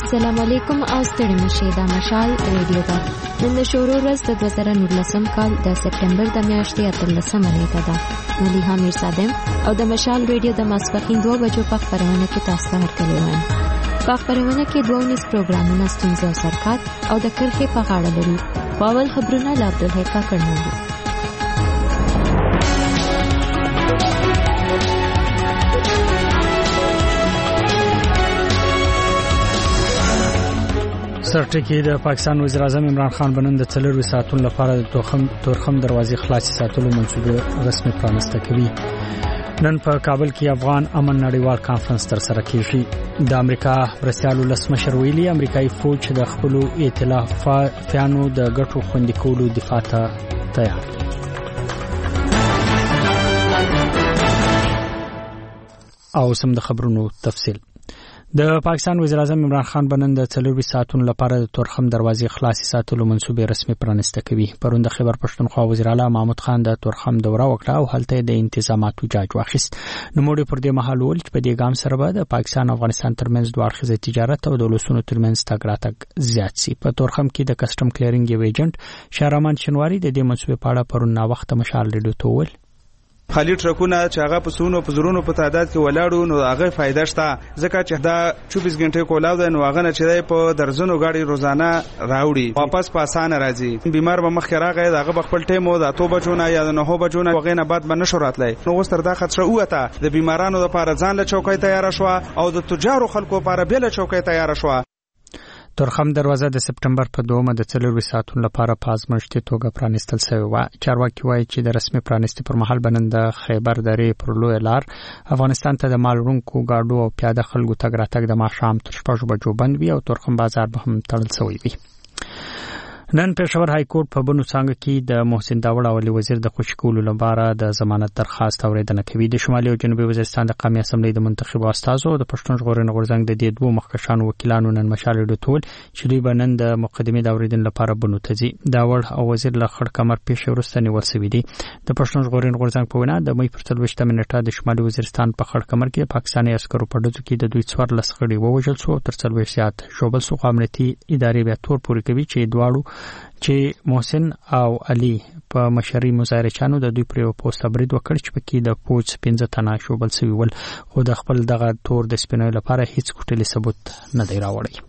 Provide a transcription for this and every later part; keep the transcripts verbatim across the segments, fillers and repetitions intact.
السلام علیکم او ستړي مشه دا مشال ریډیو دا نن د شورو ورځ د دوه زره نولسم کال د سپټمبر د میاشتې اتلسمه نیټه ده. مليحه میر صادم او د مشال ریډیو د ماسپخین دوه بجو په خبرونه کې تاسو ته هرکلی وایم. په خبرونه کې دوه ونیس پروګرامونه ستونزې او سرکات او د کرښې په غاړه لري. باول خبرونه له عبدالحی کاکړ نه. سرټکی د پاکستان وزیر اعظم عمران خان بنن د څلورو ساعتونو لپاره د تورخم تورخم دروازې خلاصې ساتلو منصوبه رسمي پرانسته کوي. نن په کابل کې افغان امن نړیوال کانفرنس تر سره کیږي. د امریکا برسیالو لسمشر ویلي امریکایي فوج د خپل ائتلافیانو د ګټو خوندي کولو دفاع ته تیار دي. او سم د خبرونو تفصیل. د پاکستان وزیر اعظم عمران خان بنن د څلورو ساعتونو لپاره د تورخم دروازې خلاصې ساتلو منصوبه رسمي پرانسته کوي. پرون د خیبر پښتونخوا وزیر اعلی محمود خان د تورخم دوره وکړه او هلته د انتظاماتو جاج واخیست. نو موږ پر دې مهال ول چې په دې ګام سره به د پاکستان او افغانستان ترمنځ دوه اړخیزه تجارت او د ولسونو ترمنځ تګ راتګ زیات شي. په تورخم کې د کسټم کلیرینګ یو ایجنټ شهرمان شنواری د دې منصوبه په اړه پرون نا وخت مشال ریډیو ته وویل خالی ټرکونه چې هغه په سونو په زرونو په تعداد کې ولاړو نو هغه فائدہ شته ځکه چې دا چوبیس غنټې کولاو ده نو هغه نه چې په درزنو غاړي روزانه راوړي واپس په اسانه راځي. بیمار به مخ راغی هغه خپل ټیم او د تو بچونه یا د نه بچونه وغه نه بعد باندې شورات لای نو وستر دا خطر اوته د بیمارانو لپاره ځان له چوکۍ تیار شو او د تجارو خلکو لپاره بل چوکۍ تیار شو. تورخم دروازه د سپټمبر په دومه د څلورو ساعتونو لپاره په ازمایښتي توګه پرانستل شوې و. چارواکي وایي چې د رسمي پرانستي پر مهال بنن د خیبر درې پر لوی لار افغانستان ته د مالونکو گاډو او پیاده خلکو تګ راتګ د ماښام تر شپږ بجو بند وي او تورخم بازار به هم تړل شوی وي. نن پېښور های کورټ په بنو څنګه کې د محسن داوړ اولی وزیر د خوشکولو لپاره د ضمانت درخواست اوریدنه کوي. د شمالي او جنوبي وزیرستان د قومي اسمبلی د منتخب استازو د پښتون ژغورنې غورځنګ د دې دوه مخکښانو وکیلانو نن مشال ډټول چې دوی بنن د مقدمې د اوریدنې لپاره بنو ته ځي. داوړ او وزیر له خړ کمر پیښ ورسته نیول شوی دی. د پښتون ژغورنې غورځنګ په وینا د مې پر څلوېښتمه نیټه د شمالي وزیرستان په خړ کمر کې پاکستاني عسکرو په ډزو کې د دوی څوار لسخړي ووژل شو تر څلوېښت ساعت شوبل سو امنیتي ادارې بیا تور پوري کوي چې دواړو چې محسن او علي په مشري مظاهرچانو د دوی پر پوسټ برید وکړ چې پکې د پوج پنځه تنه شوبل سوي ول خو د خپل دغه تور د سپینوي لپاره هیڅ کوټلي ثبوت نه دی راوړی.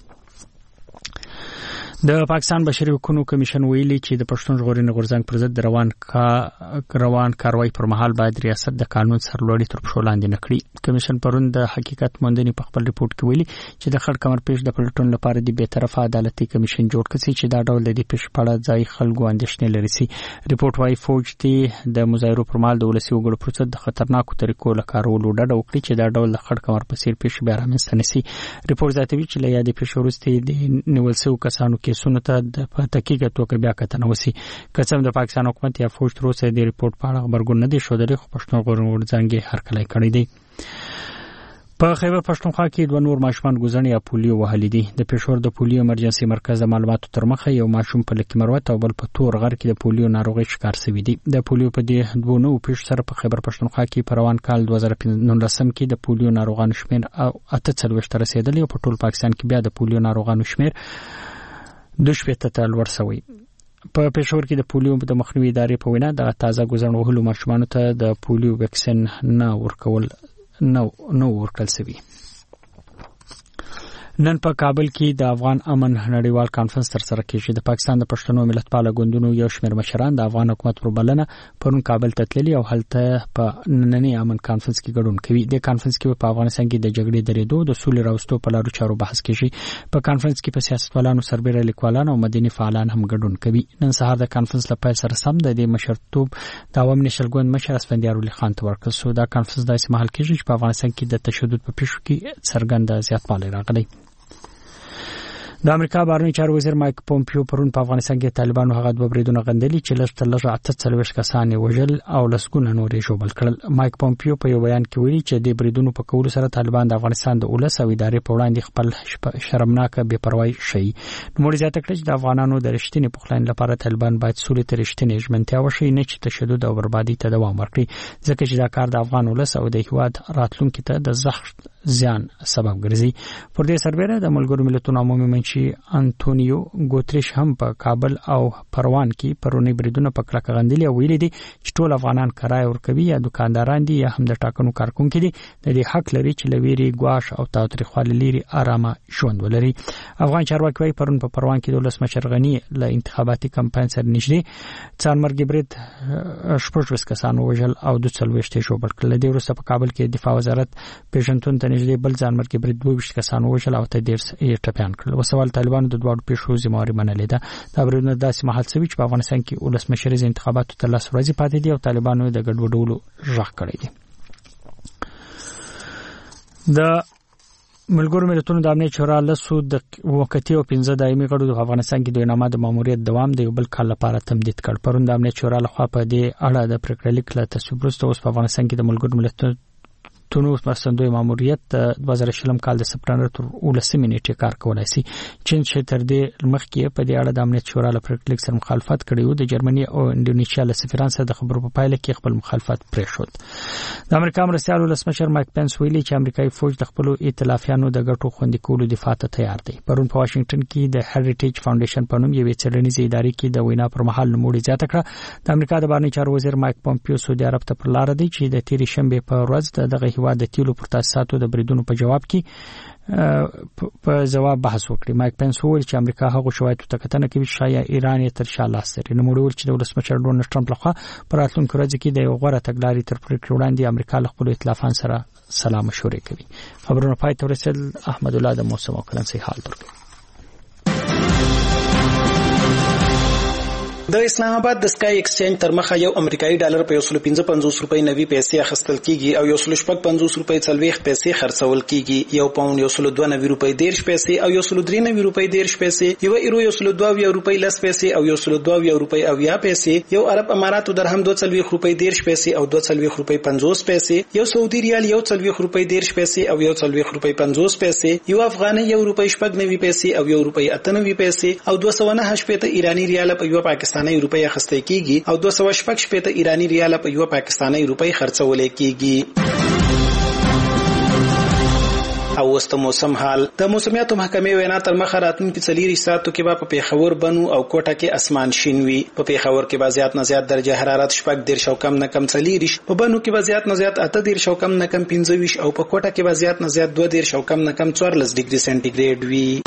د پاکستان بشري حقوقو کمیشن ویلي چې د پښتون ژغورنې غورځنګ پر ضد روان کا روان کاروایی پر مهال باید ریاست د قانون سرلوړي تر پښو لاندې نکړي. کمیشن پرون د حقیقت موندنې په خپل ریپورت کې ویلي چې د خړ کمر پیښ د پلټون لپاره د بیطرفه عدالتي کمیشن جوړ کړي چې دا ډول د دې پیښ په اړه ځای خلکو اندېښنې لري سي. ریپورت وايي فوج ته د مظاهرو پر مهال د ولسي وګړو پر ضد د خطرناکو طریقو له کارولو ډډه وکړي چې دا ډول د خړ کمر په څیر پیښ بیا رامنځته نشي. ریپورت زیاتوي چې له یادې پیښې وروسته د نیول شویو کسانو کیسونو ته د په تحقیق توګه بیا کتنه وسی. قسم د پاکستان حکومت یا فوج تر اوسه د ریپورت په اړه خبرګون نه دی شوه خو پښتون ژغورنې غورځنګ هرکلی کړی دی. په خیبر پښتونخوا کې دوه نور ماشومان ګوزڼ یا پولیو وهلي دي. د پېښور د پولیو امرجنسي مرکز د معلوماتو تر مخه یو ماشوم په لکه مروت او بل په تور غر کې د پولیو ناروغي شکار شوی دی. د پولیو په دې دوه نو پیښ سره په خیبر پښتونخوا کې په روان کال دوه زره نولسم کې د پولیو ناروغانو شمېر او اته څلوېښت ته رسیدلی او په ټول پاکستان کې بیا د پولیو ناروغانو شمېر د شپږ ته لوړ شوی. په پېښور کې د پولیو د مخنیوي ادارې په وینا د تازه ګوزڼ وهلو ماشومانو ته د پولیو ویکسین نه ورکول نه نو ورکړل شوی. نن په کابل کې د افغان امن نړیوال کانفرنس تر سره کیږي. د پاکستان د پښتنو ملتپال ګوندونو یو شمېر مشران د افغان حکومت پر بلنه پرون کابل ته تللي او هلته په نننی امن کانفرنس کې ګډون کوي. د کانفرنس کې په افغانستان کې د جګړې درېدو د سولې راوستو په لارو چارو بحث کیږي. په کانفرنس کې په سیاستوالانو سربېره لیکوالان او مدني فعالان هم ګډون کوي. نن سهار د کانفرنس لپاره سره سم د دې مشرتوب د عوام نشل ګوند مشر اسفندیار علي خان ته ورکړل شو. دا کانفرنس داسې مهال کیږي چې په افغانستان کې د تشدد په پیښو کې څرګنده زیاتوالی راغلی. د امریکا بهرنی چارو وزیر مایک پومپیو پرون په افغانستان کې طالبانو هغه دوه بریدونه غندلي چې لږ تر لږه اته څلوېښت کسان وژل او لسګونه نور یې ژوبل کړل. مایک پومپیو په یو بیان کې ویلي چې د بریدونو په کولو سره طالبان د افغانستان د ولس او ادارې په وړاندې خپل شرمناکه بې پروايي شي. نو زیاته کړه چې د افغانانو د رښتینې پخلاینې لپاره طالبان باید سولې ته رښتینې ژمنتیا وشي نه چې تشدد او بربادي ته دوام ورکړي ځکه چې دا کار د افغان ولس او د هیواد راتلونکي ته د زخم زیان سبب ګرځي. پر دې سربېره د ملګرو ملتونو عمومي منشي انټونیو ګوتریش هم په کابل او پروان کې پرونی بریدونه په کلکه غندلي او ویلي دي چې ټول افغانان کرای ورکوي یا دکانداران دي یا هم د ټاکنو کارکونکي دي د دې حق لري چې لويري ګواښ او تاوتریخوالي لري آرامه ژوند ولري. افغان چارواکي وايي پرون په پروان کې د ولسمشر غنی له انتخاباتي کمپاین سره نږدې څارمرګي برید شپږ کسان وژل او د څلويشت شوبل کړل. د ورسته په کابل کې دفاع وزارت پیژنتون ته نږدې بل ځانمرګي برید دوه کسان وژل او ته ډیر یې ټپيان کړل. وسوال طالبانو د دوه پیښو ذمہواری منلې ده. دا برونه داسې مهال سوي چې په افغانستان کې ولسمشریز انتخاباتو ته لاس ورځي پاتې دي او طالبانو د ګډوډولو ژغ کړی دي. د ملګرو ملتونو د امنیت شورا له سود وکټي او پنځه دایمي غړو د افغانستان کې د نامه د ماموریت دوام د یو بل کال لپاره تمدید کړ. پرون د امنیت شورا لخوا په دې اړه د پریکړه لیک له تصویب وروسته اوس په افغانستان کې د ملګرو ملتونو تونو مرستندوی ماموریت د دوه زره شلم کال د سپټمبر تر ولسمې نیټې کار کولای شي. چین چې تر دې مخکې په دې اړه د امنیت شورا له پریکړې سره مخالفت کړی و. د جرمني او انډونیشیا له سفیرانو سره د خبرو په پایله کې خپل مخالفت پرېښود. د امریکا مرستیال ولسمشر مایک پنس ویلي چې امریکایي فوج د خپل ائتلافیانو د ګټو خوندي کولو دفاع ته تیار دی. پرون په واشنگټن کې د هریټیج فاونډیشن په نوم یوې څېړنیزې ادارې کې د وینا پر مهال نوموړي زیاته کړه. د امریکا د بهرنی چارو وزیر مایک پومپیو سعودي عرب ته پر لار دی چې د تیرې شنبه په ورځ دغه هیواد د تیلو پر ساتو د بریدونو په جواب کې په جواب بحث وکړي. مایک پنس وویل چې امریکا هغه شواهد ته کتنه کوي چې شایا ایران یې تر شا لاس لري. نو موږ ویل چې د ولسمشر ډونالډ ټرمپ لخوا پر راتلونکو ورځو کې د یو غوړه تګلارې تر پریکړې وړاندې امریکا له خپل ائتلافان سره سلام مشورې کوي. خبرونه پای ته ورسېدل. احمد الله د موسم او کرنسي حال درکړي. د اسلام آباد د سکای ایکسچینج تر مخه یو امریکایي ډالر په یو سل پنځه پنځوس روپۍ نوي پیسې اخیستل کیږي او یو سل شپږ پنځوس روپۍ څلوېښت پیسې خرڅول کیږي. یو پاوند یو سل دوه نوي روپۍ دېرش پیسې او یو سل درې نوي روپۍ دېرش پیسې، یو ایرو یو سل دوه اویا روپۍ لس پیسې او یو سل دوه اویا روپۍ اویا پیسې، یو عرب اماراتو درهم دوه څلوېښت روپۍ دېرش پیسې او دوه څلوېښت روپۍ پنځوس پیسې، یو سعودي ریال یو څلوېښت روپۍ دېرش پیسې او یو څلوېښت روپۍ پنځوس پیسې، یو افغاني یو روپۍ شپږ نوي پیسې او یو روپۍ اته نوي پیسې او دوه سوه نهه شپېته ایراني ریال په یو پاکستاني روپۍ اخیستل کیږي او دوه سوه شپږ شپېته ایراني ریال په یو پاکستاني روپۍ خرڅول کیږي. او وست موسم حال د موسمیاتو محکمې وینا تر مخه راتلونکي څلور ساعتو کې به په پیښور بنو او کوټه کې اسمان شین وي. په پیښور کې به زیات نه زیات درجه حرارت شپږ دېرش او کم نه کم څلور، په بنو کې به زیات نه زیات اته دېرش او کم نه کم پنځه ویشت او په کوټه کې به زیات نه زیات دوه دېرش او کم نه کم څوارلس ډیګري سنټیګریډ وي.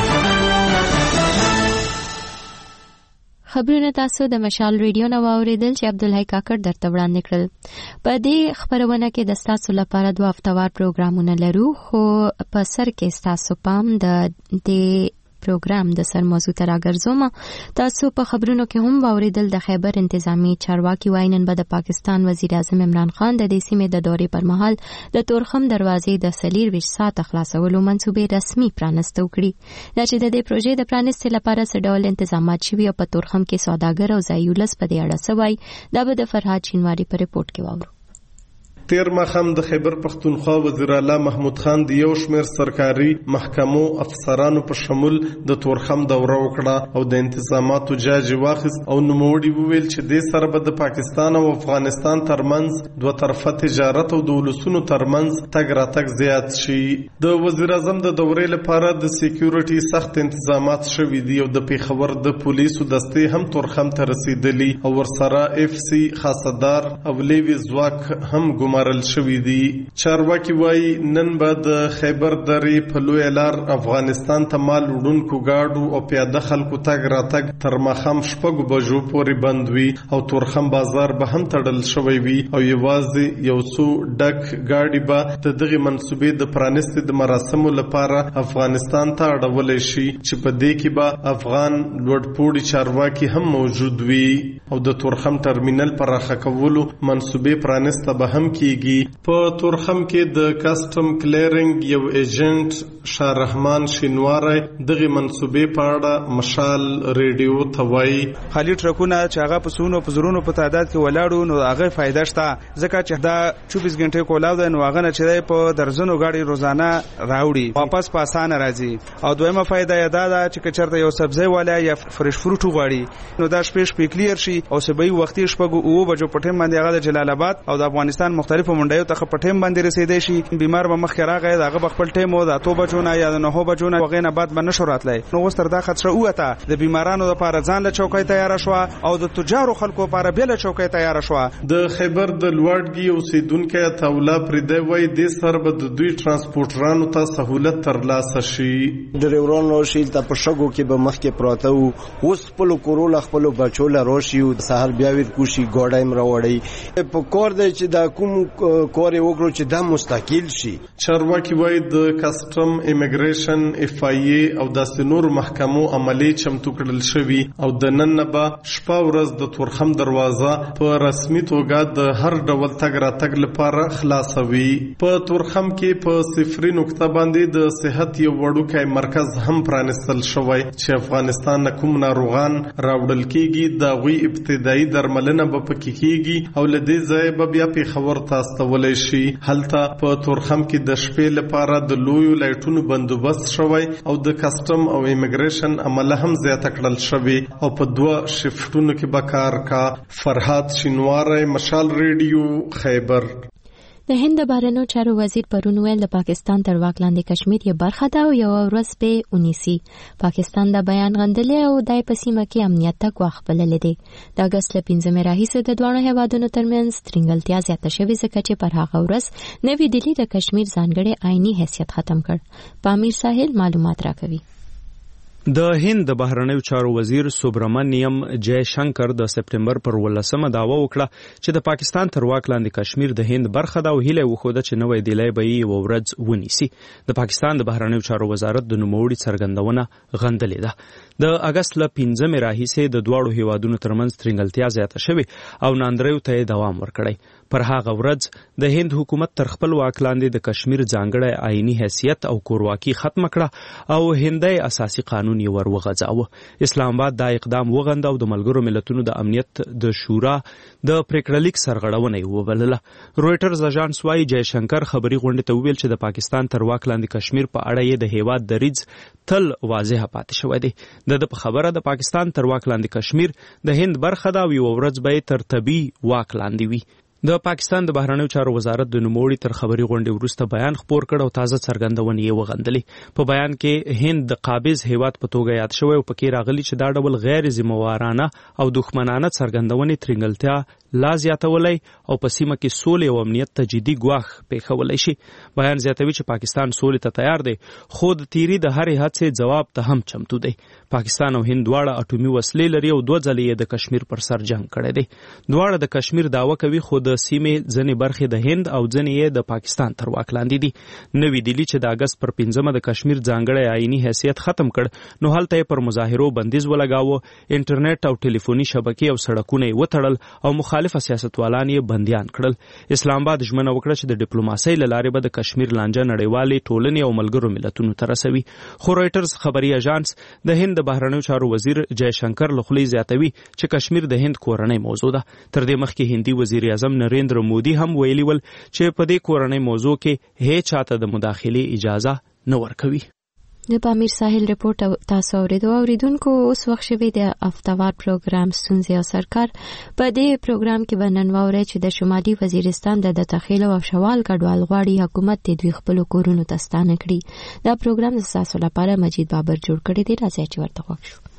خبرونه تاسو د مشال ریډیو نو اوریدل چې عبدالحی کاکړ درته وړاندې کړل. په دې خبرونه کې د تاسو لپاره دوه هفتهوار پروګرامونه لرو، خو په سر کې تاسو پام د دې پروګرام د سر موضوع ته راګرځوم. تاسو په خبرونو کې هم واوریدل د خیبر انتظامی چارواکي واینن به د پاکستان وزیر اعظم عمران خان د دې سیمې د دورې پر مهال د تورخم دروازې د څلور ویشت ساعت خلاصولو منصوبې رسمي پرانستو کړي. دا چې د دې پروژې د پرانستې لپاره څه ډول انتظامات شوي او په تورخم کې سوداګر او ځایي ولس په دې اړه څه وایي، دا به د فرهاد شینواري په ریپورت کې واورو. تیر ماښام د خیبر پښتونخوا وزیر اعلی محمود خان د یو شمېر سرکاري محکمو افسرانو په شمول د تورخم دوره وکړه او د انتظاماتو جاج واخیست او نوموړي وویل چې دې سره به د پاکستان او افغانستان ترمنځ دوه طرفه تجارت او د ولسونو ترمنځ تګ راتګ زیات شي. د وزیر اعظم د دورې لپاره د سکیورټي سخت انتظامات شوي دي او د پیښور د پولیسو دستې هم تورخم ته رسیدلي او ورسره اف سی خاصدار او لیوی ځواک هم ګم مرل شوی دی. چارواکي وایي نن به د خیبر درې په لوی لار افغانستان ته مال وړونکو گاډو او پیاده خلکو تګ راتګ تر ماښام شپږو بجو پورې بند وي او تورخم بازار به هم تړل شوی وي او یوازې یو څو ډک گاډي به د دغه منصوبې د پرانستې د مراسمو لپاره افغانستان ته اړولی شي چې په دې کې به افغان لوړپوړي چارواکي هم موجود وي او د تورخم ټرمینل پراخه کولو منصوبې پرانسته به هم کیږي. په تورخم کې د کسټم کلیرنګ یو ایجنټ شاه رحمان شینواری دغه منصوبې په اړه مشال ریډیو ته وایي خالی ټرکونه چې هغه په سونو په زرونو په تعداد کې ولاړو نو هغه فائدہ شته ځکه چې دا چوبیس غنټې کولاو ده نو هغه نه چې په درزنو غاډي روزانه راوړي واپس په اسانه راځي. او دویمه فائدہ یې دا ده چې چرته یو سبزی والا یا فرش فروټ غواړي نو دا شپې شپې کلیر شي او سبي وختي شپږو او بجو په ټیم باندې هغه د جلال آباد او د افغانستان مختلف مختلفو منډیو ته په ټیم باندې رسیدي شي. بیمار به مخکې راغی دغه خپل ټیم او د اتو بجو نه یا د نهو بجو نه وغې نه بعد به نشو راتلی. نو اوس تر دا خطره ووته د بیمارانو لپاره ځان له چوکۍ تیاره شوه او د تجارو خلکو لپاره بېله چوکۍ تیاره شوه. د خیبر د لوړګي اوسیدونکي عطاالله پردی وایي دې سره به د دوی ترانسپورټرانو ته سهولت ترلاسه شي. ډریورانو شیل ته په شګو کې به مخکې پراته وو، اوس خپلو کورو له خپلو بچو له راشي او سهار بیا ویر کوشي ګوډه یې راوړی. په کور دی چې دا کوم کور یې وکړو چې دا مستقل شي. چارواکي وایي د کسټم، امیګریشن، اف آی ای او داسې نور محکمو عملی چمتو کړل شوي او د نن نه به شپه ورځ د تورخم دروازه په رسمي توګه د هر ډول تګ راتګ لپاره خلاصوي. په تورخم کې په صفري نقطه باندې د صحت یو وړوکی مرکز هم پرانستل شوی چې افغانستان نه کوم ناروغان راوړل کیږي د غوي ابتدایي درملنه به پکې کیږي او لدې ځای به بیا پیښور ته استولای شي. هلته په تورخم کې د شپې لپاره د لویو لایټونو بندوبست شوی او د کسټم او امیګریشن عمله هم زیاته کړل شوی او په دوه شفټونو کې به کار کا. فرهاد شینواری، مشال ریډیو، خیبر. د هند بهرنیو چارو وزیر پرون ویل د پاکستان تر واک لاندې کشمیر یې برخه ده او یو ورځ به ونیسي. پاکستان د بیان غندلې او دای په سیمه کې امنیت ته ګواښ بللی دی. د اګست له پنځمې راهیسې د دواړو هیوادونو ترمنځ ترنګلتیا زیاته شوې ځکه چې پر هغه ورځ نوې دهلي د کشمیر ځانګړی آئینی حیثیت ختم کړ. پامیر ساحل معلومات راکوي. د هند د بهرنیو چارو وزیر سوبرمنیم جای شنکر د سپټمبر پر ولسمه دعوه وکړه چې د پاکستان تر واک لاندې کشمیر د هند برخه ده او هیله وښوده چې نوې دهلی به یې یوه ورځ ونیسي. د پاکستان د بهرنیو چارو وزارت د نوموړي څرګندونه غندلې ده. د اګست له پنځمې راهیسې د دواړو هیوادونو ترمنځ ترنګلتیا زیاته شوې او ناندریو ته یې دوام ورکړی. پر هغه ورځ د هند حکومت تر خپل واک لاندې د کشمیر ځانګړی آئینی حیثیت او کورواکي ختم کړه او هندی اساسي قانون یې ور وغځاوه. اسلام آباد دا اقدام وغنده او د ملګرو ملتونو د امنیت د شورا د پریکړلیک سرغړونه یې وبلله. رویټرز اژانس وايي جای شنکر خبري غونډې ته وویل چې د پاکستان تر واک لاندې کشمیر په اړه یې د هیواد دریځ تل واضح پاتې شوی دی. د په خبره د پاکستان تر واک لاندې کشمیر د هند برخه ده او یوه ورځ به یې تر طبي واک لاندې وي. د پاکستان د بهرنیو چارو وزارت د نوموړي تر خبري غونډې وروسته بیان خپور کړ او تازه څرګندونې یې وغندلې. په بیان کې هند د قابض هیواد په توګه یاد شوی او پکې راغلی چې دا ډول غیر ذمہوارانه او دښمنانه څرګندونې ترنګلتیا لا زیاتولی او په سیمه کې سولې او امنیت ته جدي ګواښ پیښولی شي. بیان زیاتوي چې پاکستان سولې ته تیار دی خو د تیری د هرې هڅې جواب ته هم چمتو دی. پاکستان او هند دواړه اټومي وسلې لري او دوه ځلې یې د کشمیر پر سر جنگ کړی دی. دواړه د کشمیر دعوه کوي خو د سیمې ځینې برخې د هند او ځینې یې د پاکستان تر واک لاندې دي. نوې دهلي چې د اګست پر پنځمه د کشمیر ځانګړی آئینی حیثیت ختم کړ نو هلته یې پر مظاهرو بندیز ولګاوه. انټرنیټ او ټلیفوني شبکې او سړکونه یې وتړل او مخالفه سیاستوالان یې بندیان کړل. اسلام آباد ژمنه وکړه چې د ډیپلوماسۍ له لارې به د کشمیر لانجه نړیوالې ټولنې او ملګرو ملتونو ته رسوي. خو رویټرز خبري اژانس د هند د بهرنیو چارو وزیر جای شنکر له خولې زیاتوي چې کشمیر د هند کورنۍ موضوع ده. تر دې مخکې هندي وزیر اعظم نریندر مودي هم ویلي ول چې په دې کورنۍ موضوع کې هیڅ چاته د مداخلې اجازه نه ورکوي. د پامیر ساحل رپورټ تاسو اوریدو اوریدونکو. اوس وخت شوی د هفتهوار پروګرام ستونزې او سرکار. په دې پروګرام کې به نن واورئ چې د شمالي وزیرستان د دتخیلو او شوال کډوال غواړي حکومت د دوی خپلو کورونو ته ستانه کړي. دا پروګرام د تاسو لپاره مجید بابر جوړ کړی دی. راځئ چې ورته غوږ شو.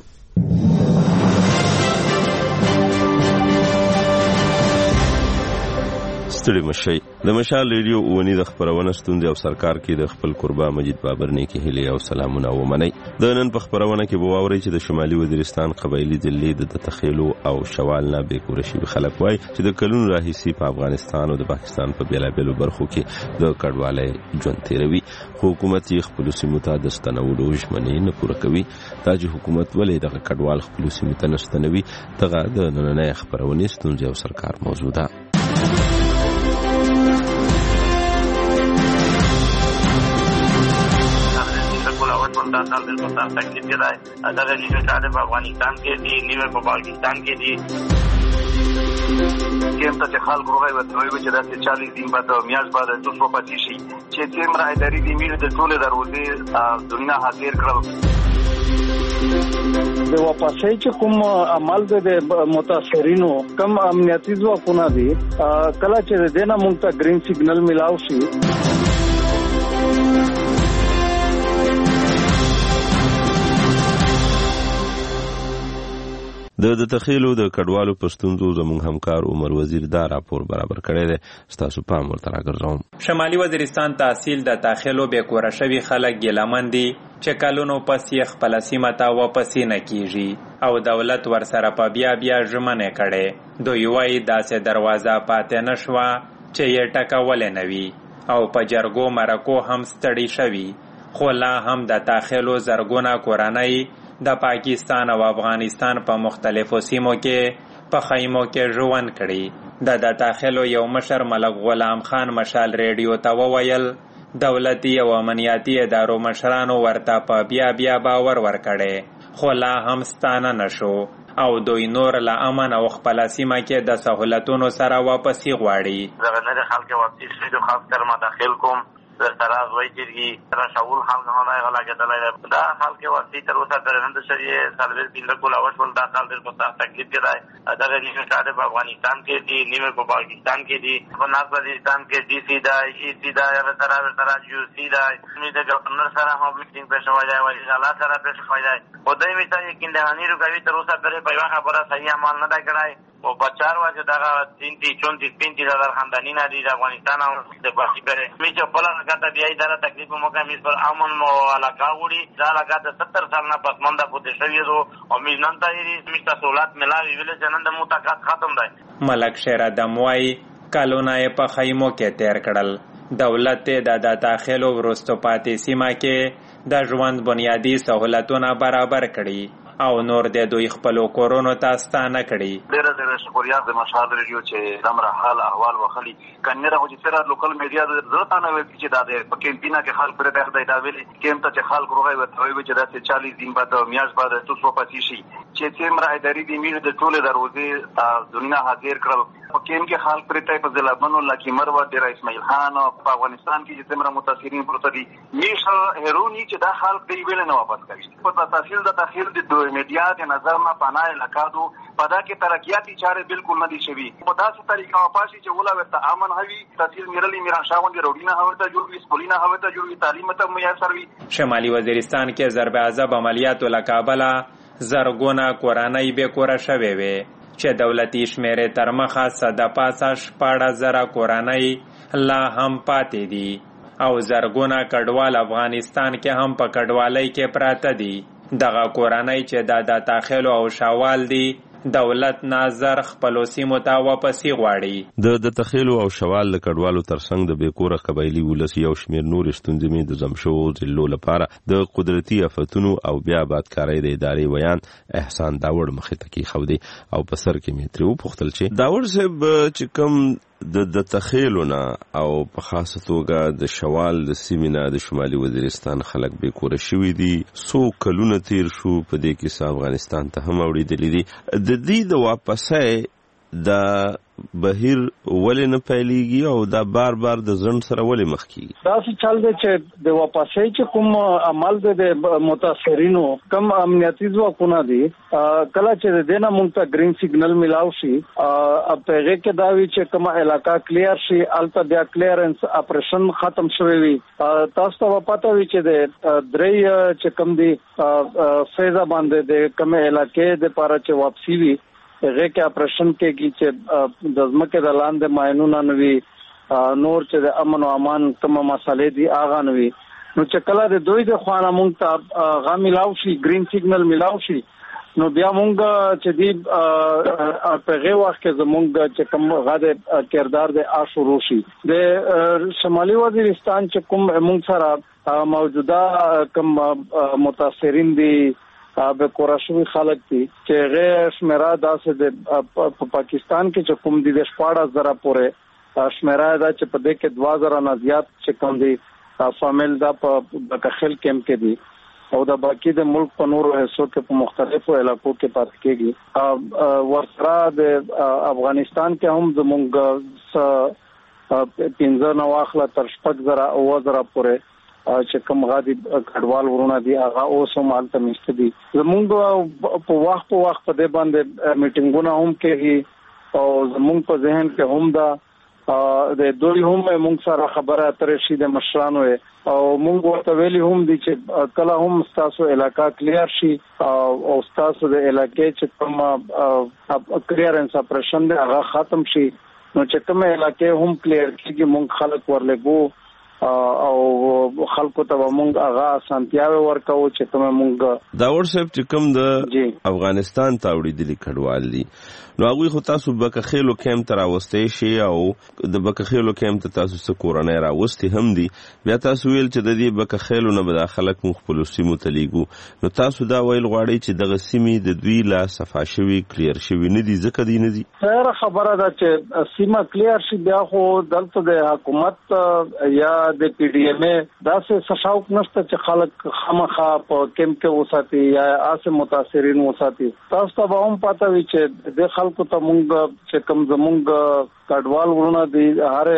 ستړي مشي د مشال ریډیو اونی د خبرونه ستوندې او سرکار کې د خپل قربا مجید بابر نه کې هلي او سلامونه ومني. د نن په خبرونه کې به واوري چې د شمالي وزیرستان قبایلی ضلع د تخیلو او شوال نه به کور شي خلک وای چې د کلونو راهیسي په افغانستان او د پاکستان په بیلابېلو برخو کې د کډوالۍ ژوند تیروي. حکومت یې خپل سیمو ته د ستنولو ژمنې نه پوره کوي. دا چې حکومت ولې د کډوال خپل سیمو ته نستنوي دغه د نننۍ خبرونه ستونزې او سرکار موضوع ده. دا سال د پاکستان تکلیف دی دا د نیمه کاله په افغانستان کې دی نیمه په پاکستان کې دی کیم ته خلک روغې وځوي چې د چالیس دین بعد میاش بعد د څو پاتې شي چې تیم را اداري دی میره د ټوله دروازې دنیا حاضر کړل. د واپسۍ چې کوم عمل د متاثرینو کم امنیتي ځواکونه دي کله چې د دینه مونږ ته گرین سیګنل ملاو شي د د تخیلو د کډوالو پښتونزو زموږ همکار عمر وزیر دا راپور برابر کړی دی ستاسو پام ورته راګرځوم. شمالي وزیرستان تحصیل د تاخیلو بې کوره شوي خلک ګیلمن دي چې کلونو پس یې خپله سیمه ته واپسې نه کیږي او دولت ورسره په بیا بیا ژمنې کړې. دوی وایي داسې دروازه پاتې نه شوه چې یې ټکولی نه وي او په جرګو مرکو هم ستړي شوي، خو لا هم د تاخیلو زرګونه کورنۍ د پاکستان او افغانستان په مختلفو سیمو کې په خیمو کې ژوند کړي. د د داخلو یو مشر ملک غلام خان مشال ریډیو ته وویل دولتي او امنیتي ادارو مشرانو ورته په بیا بیا باور ورکړی، خو لا هم ستانه نشو او دوی نور له امن او خپل سیمه کې د سہولتونو سره واپسی غواړي. دغه نه خلک واپسی شي خاص کر ما داخل کوم در تراز وای چیرګي تر شاول حال نه نه غلا کېدل دا حال کې واسي تر اوسه درنده شریه سرویس دین کول او ټول دا حال د کوتا تکلیف دی دا د نیمه کاده په افغانستان کې دي نیمه په پاکستان کې دي په افغانستان کې دي سي دا ای سي دا یا تراز تراز یو سي دا می د گورنر سره هم میټینګ په شوای دی وایي حالات سره په شوای دی او دای می ته یقین ده هني روګوي تر اوسه پرې په واخه خبره صحیح عمل نه دا کړای او بچار واجه دا تینتی چونتی پینتی هزار خاندانی نه دي د افغانستان او د باقي پرې می چې په لاره کاته بیا اداره تکلیف موقع می پر امن مو علاقه وړي دا علاقه د ستر سال نه پس منده پوتې شوی دو او می نن ته یې می تاسولات ملاوي ویل چې نن د متقاعد ختم دی. ملک شیر دموای کلونه په خیمو کې تیر کړل. دولت د د داخلو ورستو پاتې سیمه کې د ژوند بنیادی سہولتونه برابر کړي او نور د دوی خپل کورونو ته ستانه کړي. ډېر ډېر شکریا د مشال ریډیو چې دمر حال احوال وخلی کنيره هو چې سره لوکل میډیا د ضرورت نه وي چې دا د پکینټینا کې خلک پر دغه دا ویلي کېم ته چې خلک روغي وته وي چې دا چالیس دین بعد میاش بعد تاسو پاتې شي چې تیمره اداري دی میډ د ټوله دروازې دنیا حاضر کړل پکین کې خلک پر ته په ځلابونو لکه مروا د اسماعیل خان او په افغانستان کې چې تیمره متاثرین پروت دي میشه هرونی چې دا خلک دی ویل نه واپس کوي په تحصیل د تاخير د میډیا د نظر ما پناه لکادو پدا کې ترقیاتی چاره بالکل نه دي شوی په داسې طریقه واپسی چې ولا ورته امن هوي تحصیل میرلی میران شاوند روډینا هوته جوړوي سپولینا هوته جوړوي تعلیم ته میسر وي. شمالي وزیرستان کې ضرب عذاب عملیاتو لکابلا زرګونه کورنۍ به کوره شوي وي چې دولتي شمیرې تر مخه صد پاسه شپاړس زره کورنۍ لا هم پاتې دي او زرګونه کډوال افغانستان کې هم په کډوالۍ کې پراته دي. دغه کورنۍ چې دا د تاخیلو او شوال دي دولت نظر خپل سیمو ته واپسی غواړي. د د تخیلو او شوال د کډوالو ترڅنګ د بیکوره قبایلی ولس یو شمیر نور ستونزې می د زمشو ضلعو لپاره د قدرتي آفتونو او بیا آبادکارۍ د ادارې ویان احسان داوړ مخې ته کې خو دی او په سر کې می ترو پختل چې داوړ صاحب چې کوم د د تخیلونه او په خاصه توګه د شوال د سیمینه د شمالي وزیرستان خلک به کور شوی دي سو کلونه تیر شو په دې کې افغانستان ته هم وړي دي د دې د واپسې د بهیر ولې نه پیلېږي او دا بار بار د ځن سره ولې مخ کیږي. دا څه چل دی چې د واپسې چې کوم عمل د متاثرینو کم امنیتي ځواکونه دي کله چې د دینه مونږ ته گرین سیګنل ملاو شي اب پیغه کې دا وی چې کومه علاقہ کلیر شي الته بیا کلیرنس اپریشن ختم شوی وي تاسو ته پته وی چې د درې چې کوم دي فیضا باندې د کومه علاقې د پاره چې واپسی وي هغه کې اپریشن کېږي چې د ځمکې د لاندې ماینونه نوي نور چې د امن او امان کومه مسالې دي هغه نوي نو چې کله د دوی د خوانه مونږ ته غا ملاو شي گرین سیګنل ملاو شي نو بیا مونږ چې دی په غو وخت کې زمونږ چې کوم غاده کردار د آشورو شي د شمالي وزیرستان چې کوم مونږ سره موجوده کوم متاثرین دي به کوراشوي خلک دي چې غیر شمیرا داسې د پاکستان کې چې کوم دي د شپاړس زره پورې شمیرا دا چې په دې کې دوه زره نه زیات چې کوم دي فامیل دا په داخل کېم کې دي او د باقي د ملک په نورو حصو کې په مختلفو علاقو کې پاتې کېږي. ورسره د افغانستان کې هم زمونږ پنځه نه واخله تر شپږ زره اوه زره پورې چې کوم غادي کډوال ورونه دي هغه اوس هم حالت مشته دي زمونږ په وخت په وخت په دې باندې میټینګونه هم کوي او زمونږ په ذهن کې هم دا د دوی هم موږ سره خبره اترې شي د مشرانو او موږ ورته ویلي هم دي چې کله هم تاسو علاقہ کلیر شي او تاسو د علاقې چې کوم کلیرنس اپریشن دی هغه ختم شي نو چې کوم علاقې هم کلیر کیږي موږ خلک ورلګو او خلکو ته موږ هغه سانتیاوي ورکو چې کوم موږ دا ورسپ چې کوم د افغانستان ته وړي کډوال دي نو هغه خو تاسو بکخېلو کېم تر واستې شي او د بکخېلو کېم ته تاسو څه کورونه راوستي هم دي بیا تاسو ویل چې د دې بکخېلو نه به خلک مخبل سیمو تلیګو نو تاسو دا ویل غواړئ چې دغه سیمې د دوی لا صفا شوي کلیر شوي نه دي ځکه دی نه دي خیر خبره ده چې سیمه کلیر شي بیا خو دلته د حکومت یا د پی ډی ایم داسې سشاوک نشته چې خلک خامخا په کېم کې وساتي یا اسه متاثرین وساتي تاسو ته هم پته وي چې د خلکو ته مونږ چې کوم زمونږ کډوال ورونه دي هر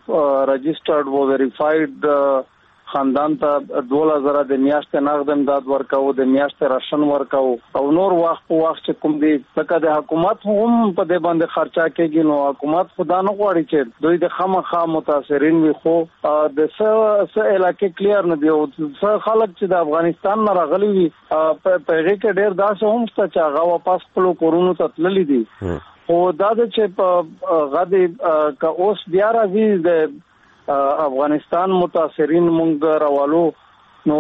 رجسٹرډ و ویریفاید خاندان ته دوله زره د میاشتې نقد امداد ورکاو د میاشتې راشن ورکاو او نور وخت په وخت چې کوم دي لکه د حکومت هم په دې باندې خرچا کېږي نو حکومت خدا نه غواړي چې دوی د خامخا متاثرین وي خو د څه څه علاقې کلیر نه دی او څه خلک چې د افغانستان نه راغلي وي په هغه کې ډېر داسې هم شته چې هغه واپس خپل کورونو ته تللي دي خو دا چې په غدي که اوس بیا راځي د افغانستان متاثرین مونږ راوالو نو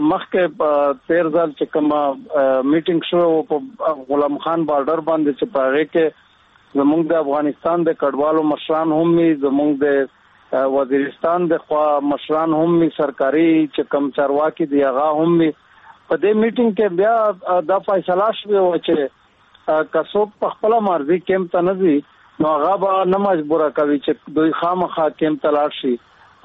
مخکې تیر ځل چې کوم میټینګ شو په غلام خان بارډر باندې چې په هغه کې زمونږ د افغانستان د کډوالو مشران هم می زمونږ د وزیرستان د خوا مشران هم می سرکاري چې کوم چارواکي دی هغه هم می په دې میټینګ کې بیا د فیصله شوه چې کڅوک په خپل مرزي کېم ته نه ځي نو هغه به نه مجبوره کوي چې دوی خامخا کېم ته لاړ شي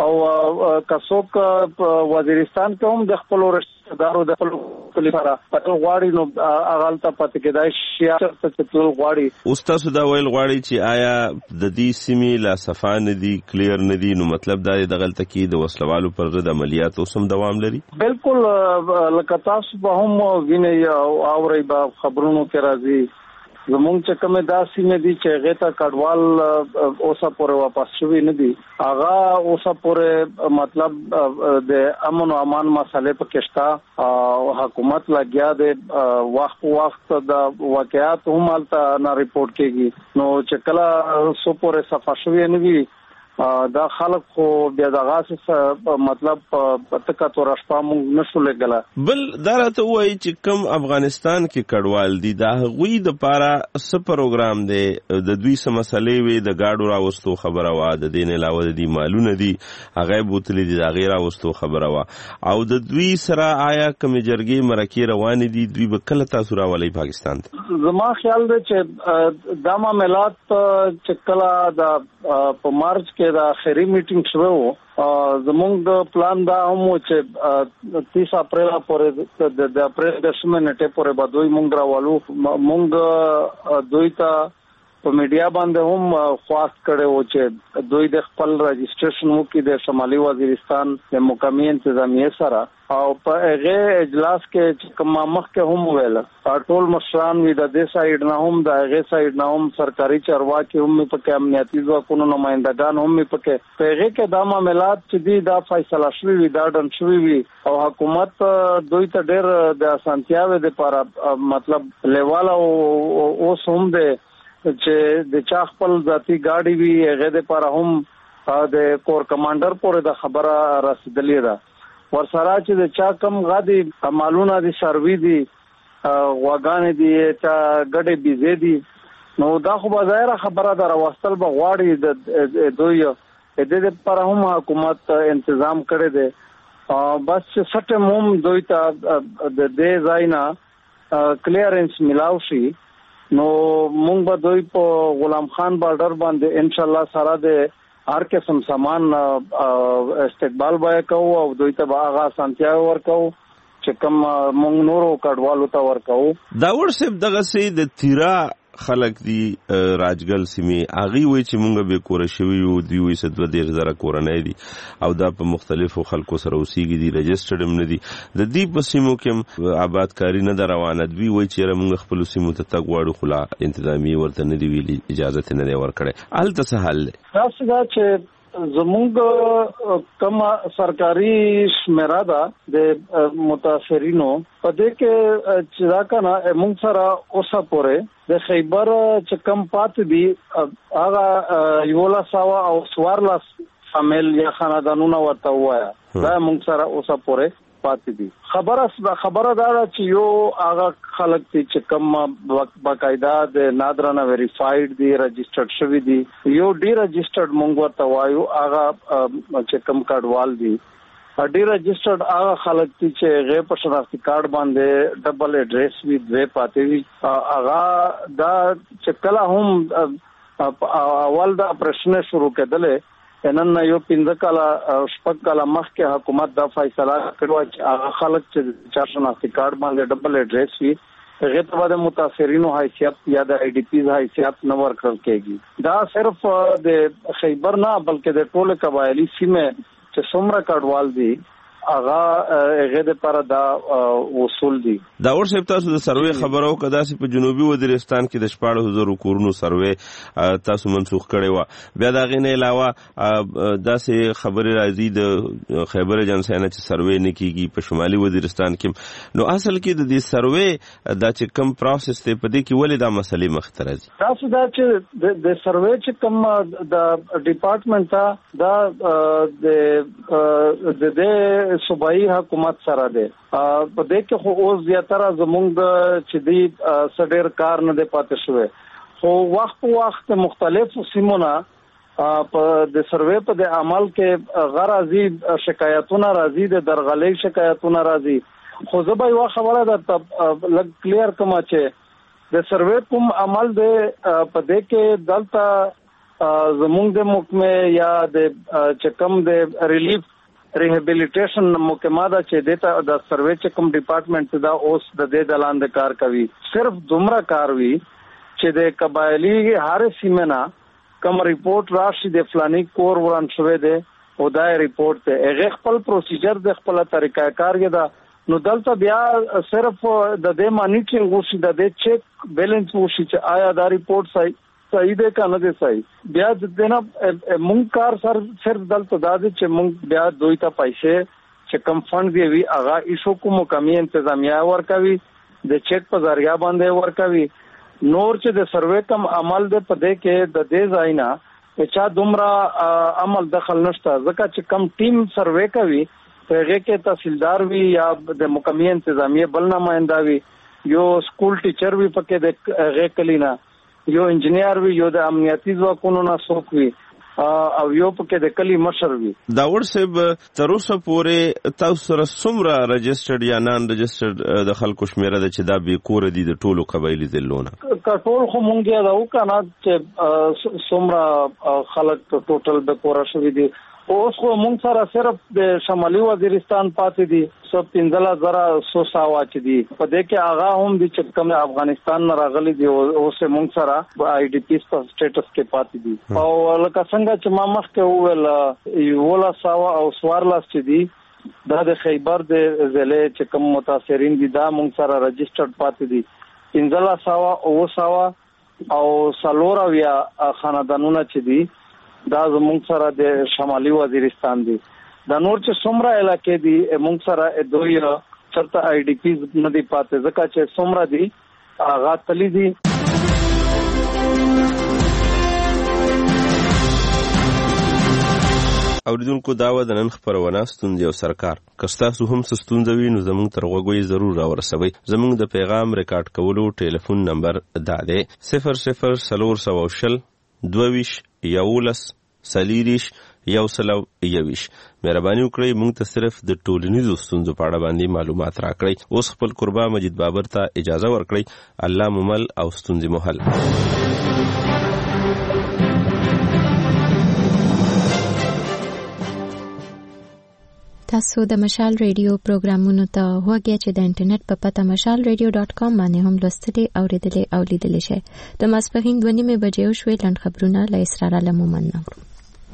او کڅوک وزیرستان کې هم د خپل رشتہ دارو د خپل لپاره پټ غواړي نو هغه ته پاتې کېدای شي چې ټول غواړي اوس تاسو دا ویل غواړي چې آیا د دې سیمې لا صفا نه دي کلیر نه دي نو مطلب دا د غلطه کې د وسلوالو پر ضد عملیات اوس هم دوام لري بالکل لکه تاسو به هم وینئ او اورئ به خبرونو کې راځي زمونږ چې کومه داسې مې دي چې هغه ته کډوال اوسه پورې واپس شوي نه دي هغه اوسه پورې مطلب د امن او امان مسالې په کې شته او حکومت لګیا دی وخت وخت د واقعیات هم حالت نه ریپورت کېږي نو چې کله سو پورې صفا شوي نه وي دا خلک خو بیا دغه څه مطلب پتکه تو راشپا مونږ نشو لګلا بل دا راته وایي چې کوم افغانستان کې کډوال دي دا غوي د پاره څه پروګرام دی د دوی سم مسلې وي د گاډو راوستو خبره وا د دین علاوه دي مالونه دي هغه بوتلې دي دا غیر راوستو خبره وا او د دوی سره آیا کوم جرګې مرکې روان دي دوی به کله تاسو راولي پاکستان ته زما خیال دی چې دا معاملات چې کله د په مارچ کې دا اخري میټینګ شوه زمونږ پلان دا هم چې تیس اپریل پورې د اپریل د شمه نټه پورې به دوی مونږ راوالو مونږ دوی ته په میډیا باندې هم خواست کړو چې دوی د خپل رجسټریشن وکړي د شمالي وزیرستان د مقامی انتظامیه سره او په هغه اجلاس کې کوم مخکې هم ویل ټول مشران وی د دې سایډ نه هم د هغه سایډ نه هم سرکاري چارواکي هم په کې امنیتي ځواکونو نمائندگان هم په کې په هغه کې د معاملات چې دی دا فیصله شوی وي دا ډن شوی وي او حکومت دوی ته ډېر د اسانتیاوي لپاره مطلب لیواله او اوس هم د چې د چا خپل ذاتی گاډي وی هغه د لپاره هم د کور کمانډر پورې د خبره رسیدلې ده ورسره چې د چا کم غادي مالونه دي سروي دي غواګان دي چا ګډه بيزي دي نو دا خو به ظاهره خبره ده راوستل به غواړي د دوی د دې لپاره هم حکومت تنظیم کړی دی بس چې سټم هم دوی ته د دې ځاینا کلیرنس ملاو شي نو مونږ به دوی په غلام خان بارډر باندې ان شاء الله سره د هر قسم سامان استقبال به کوو او دوی ته به هغه سانتیا ورکو چې کوم مونږ نورو کډوالو ته ورکو دا ورسې دغه سي د تیرا خلک دی راجګل سیمه اغي وای چې مونږ به کور شوی یو دی وې ست و ډیر زره کورنۍ دي او دا په مختلفو خلکو سره اوسېږي دي رجسټرډ هم نه دي د دې په سیمو کې آبادکاری نه روانه دی وای چې موږ خپل سیمو ته تګ واړو خلا انتظامی ورته نه دی ویلي اجازه نه دی ورکړي الته څه حل دی تاسو دا چې زمونږ کم سرکاري شمیره ده د متاثرینو په دې کې چې دا کنه موږ سره اوسه پورې د خیبر چې کم پات دي هغه یولا ساوا او سوارلا فامیل یا خاندانونه ورته وایا دا موږ سره اوسه پورې پاتې دي خبره خبره دا چې یو هغه خلک چې کم باقاعده د نادرانه ویریفاید دي رجسټرډ شوی دي یو ډی رجسټرډ مونږ ورته وایو هغه چې کم کارډوال دي ډی رجسټرډ هغه خلک چې غیر په شناختی کارت باندې ډبل ایډریس وی دوی پاتې وي هغه دا چې کله هم اول دا پرشن شروع کېدل نن یو پنځه کاله شپږ کاله مخکې حکومت دا فیصله کړو چې هغه خلک چې چا شناختی کارت باندې ډبل ایډریس وي هغه ته د متاثرینو حیثیت یا د آی ډی پیز حیثیت نه ورکړل کېږي دا صرف د خیبر نه بلکې د ټول قبایلی سیمه چې څومره کډوال دي هغه هغه د پر دا وصول دي دا ور صاحب تاسو د سروې خبرو کدا سي په جنوبي وزیرستان کې د شپږ هزار کورونو سروې تاسو منسوخ کړي و بیا دا غینه علاوه دا سي خبري راځي د خیبر جنسانه چې سروې نه کیږي په شمالي وزیرستان کې نو اصل کې د دې سروې دا چې کم پروسس ته پدې کې ولې دا مسلې مخ ته راځي تاسو دا چې د سروې چې کم د ډپارټمنټ دا د د د صوبایي حکومت سره ده په دې کې خو اوس زیاتره زموږ چې دی سډیر کار نه دی پاتې شوی خو وخت وخت مختلف سیمونه په د سروې په د عمل کې غرضی شکایتونه راځي د درغلې شکایتونه راځي خو زه به یو خبره ده لګ کلیر کوم چې د سروې کوم عمل دی په دې کې دلته زموږ د محکمه یا د چکم د ریلیف ریهابیلیټیشن محکمه دا چې دیتا د سروې چې کوم ډپارټمنټ دا اوس د دې دلان د کار کوي صرف دومره کار وی چې د قبایلی هر سیمه نه کوم ریپورت راشي د فلانی کور وران شوه دی او دا ریپورت ته هغه خپل پروسیجر د خپل طریقې کار کې دا نو دلته بیا صرف د دې مانیټرینګ وشي د دې چیک بیلنس وشي چې آیا دا ریپورت صحیح صحیح ده کنه ده صحیح بیا د دینا مونږ کار سر صرف دلته دا دي چې مونږ بیا دوی ته پیسې چې کم فند دی وی اغا ایشو کو مقامی انتظامیه ورکوي د چیک په ذریعہ باندې ورکوي نور چې د سروې کم عمل ده په دې کې د دې ځاینا چې دومره عمل دخل نشته ځکه چې کم ټیم سروې کوي هغه کې تحصیلدار وی یا د مقامی انتظامیه بل نمائنده وی یو سکول ټیچر وی پکې د هغه کلینا یو انجنیر وی یو د امنیتي ځواکونو نه څوک وی او یو پکې د کلی مشر وی دا ورسب تر اوسه پورې تاسو سره څومره رجسټرډ یا نان رجسټرډ د خلکو شمیره ده چې دا به کور دي د ټولو قبایلی ذلونه کټول خو مونږه دا وکنه چې څومره خلک ټوټل به کور شوی دي اوس خو مونږ سره صرف د شمالي وزیرستان پاتې دي سو پنځله زره سو ساوا چې دي په دې کې هغه هم دي چې کوم افغانستان نه راغلي دي اوس مونږ سره آی ډی پی سټیټس کې پاتې دي او لکه څنګه چې ما مخکې وویل یولا ساوا او سوارلاس چې دي دا د خیبر د ضلع چې کوم متاثرین دي دا مونږ سره رجسټرډ پاتې دي پنځله ساوا او ساوا او سلورا یا خاندانونه چې دي دا زموږ سره د شمالي وزیرستان دي دا نور چې څومره علاقې دي موږ سره دوی چرته آی ډی پیز نه دی پاتې ځکه چې څومره دي هغه تللی دي اوریدونکو داوا د نن خبرونه ستوندې او سرکار کستاسو هم ستوندوي نو زموږ تر غوږی ضرور راورسوي زموږ د پیغام ریکارډ کولو ټلیفون نمبر دا دی صفر صفر سلور سو شل دویش یولس سلیریش یو سلو یویش مهرباني وکړئ موږ ته صرف د ټولنیزو ستونزو په اړه باندې معلومات راکړئ اوس خپل قربا مجید بابر ته اجازه ورکړئ الله ممل او ستونزې محل تاسو د مشال ریډیو پروګرامونو ته هوګیا چې د انټرنیټ په پته مشال ریډیو ډاټ کام باندې هم لوستلی او اوریدلی او لیدلی شئ. د ماسپښین دوه نیمې بجې وشوې. لنډ خبرونه له اسرار له مومن نورو.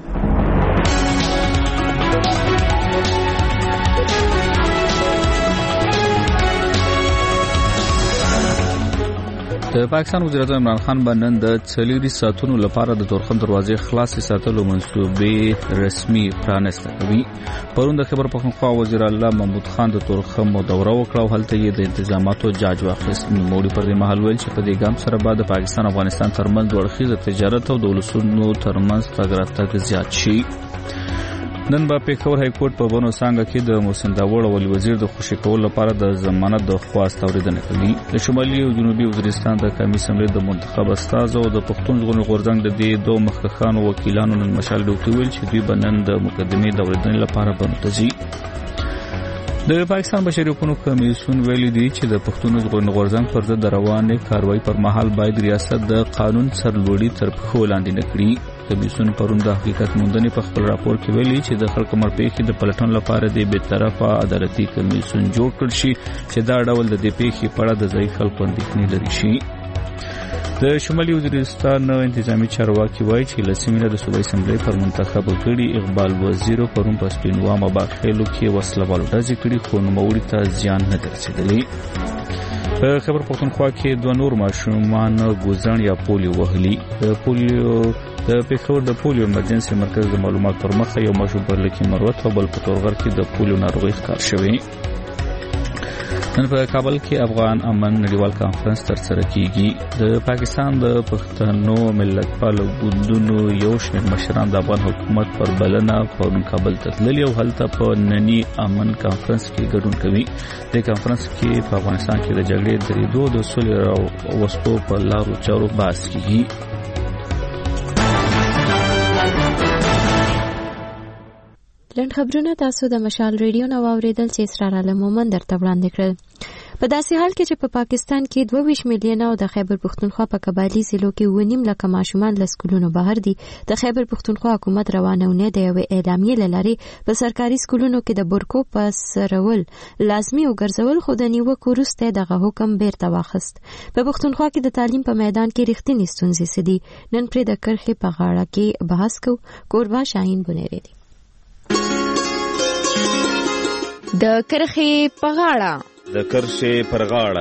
د پاکستان وزیر اعظم عمران خان باندې د څلوري ساتونو لپاره د تورخم دروازې خلاصې ساتلو منسوبې رسمي پرانسته کوي. پرون د خبر پښتونخوا وزیر الله محمود خان د تورخم دوره وکړه او هلته یې د انتظاماتو جاج واخیست. نوموړي پر دې مهال ویل چې په دې ګام سره بعد د پاکستان افغانستان ترمنځ د اړخیز تجارت او د ولسونو ترمنځ تګ راتګ زیات شي. نن په پیښور های کورټ په بنو څنګه کې د محسن داوړ ولی وزیر د خوشی کول لپاره د ضمانت د خواست اوریدنه کوي. د شمالي او جنوبي وزیرستان د قومي اسمبلی د منتخب استاد او د پښتون ژغورنې غورځنګ د دې دوه مخکښانو وکیلانو نن مشال ډوټي ویل چې دوی بنن د مقدمې د اوریدنې لپاره بنتجي. د پاکستان بشري حقوقو کمیسیون ویلي دی چې د پښتون ژغورنې غورځنګ پر ضد روانې کاروایی پر مهال باید ریاست د قانون سرلوړي تر پښو لاندې نکړي. کمیسیون پرون د حقیقت موندنې په خپل راپور کې ویلي چې د خلکو مرپېخي د پلټن لپاره د بې طرفه عدالتي کمیسیون جوړ کړ شي چې دا ډول د دې پیښې په اړه د ځای خلکو اندېښنې لري شي. د شمالي وزیرستان انتظامی چارواکي وایي چې له سیمې نه د صوبایي اسمبلی پر منتخب غړي اقبال وزیر پرون په سپینوا مباخلو کې وسله والو ډزې کړي خو نوموړي ته زیان نه رسېدلی. په خبر پښتونخوا کې دوه نور ماشومان ګوزن یا پولیو وهلي. د پولیو د پیښور د پولیو ایمرجنسي مرکز د معلوماتو پر مخه یو ماشوم پر لکه مروت او بل په تورغر کې د پولیو ناروغي ښکار شوی. نن په کابل کې افغان امن نړیوال کانفرنس ترسره کیږي. د پاکستان د پښتنو ملتپال ګوندونو یو شمېر مشران د افغان حکومت پر بلنه پرون کابل ته تللي او هلته په ننني امن کانفرنس کې ګډون کوي. د کانفرنس کې په افغانستان کې د جګړې درېدو د سولې او وسپو په لارو چارو بحث کیږي. لنډ خبرونه تاسو د مشال ریډیو نو اوریدل چې اسرار عالم مومن درته وړاندې کړل. په داسې حال کې چې په پاکستان کې دوه ویشت میلیونه او د خیبر پښتونخوا په قبایلی ضلعو کې اووه نیم لکه ماشومان له سکولونو بهر دي. د خیبر پښتونخوا حکومت روانونه د یوې اعلامیې له لارې په سرکاري سکولونو کې د برکو په سرول لازمي وګرځول خو د نیوکو وروسته دغه حکم بیرته واخیست. په پښتونخوا کې د تعلیم په میدان کې رښتینې ستونزې څه دي؟ نن پرې د کرښې په غاړه کې بحث کوو. کوربه شاهین بنيري دی. د کرښې په غاړه د کرښې پر غاړه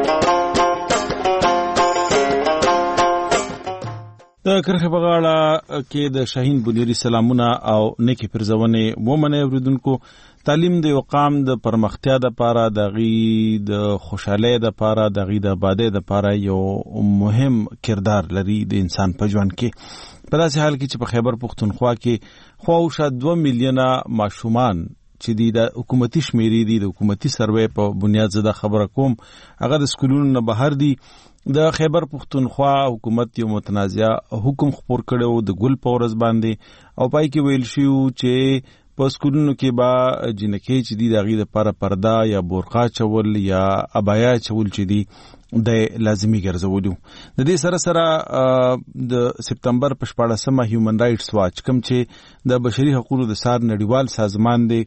د کرښې په غاړه کې د شاهین بنيري سلامونه او نیکی پرځونې ومنه اوریدونکو. تعلیم د یو قام د پرمختیا د لپاره د غي د خوشاله د لپاره د غي د آبادی د لپاره یو مهم کردار لري د انسان په ژوند کې. په داسې حال کې چې په خیبر پښتونخوا کې خواوشا دوه میلیونه ماشومان چې د حکومتي شمیرې دي د حکومتي سروې په بنیاد زده خبره کوم هغه د سکولونو نه بهر دي. د خیبر پښتونخوا حکومت یو متنازع حکم خپور کړو د ګل په ورځ باندې او پای کې ویل شو چې په سکولونو کې با جنکې چې دي دغه لپاره پرده یا برقع چول یا ابایا چول چې دي د لازمي ګرځولو. د دې سره سره د سپتمبر په شپاړسمه هیومن رائټس واچ کوم چې د بشري حقوقو د سار نړیوال سازمان دی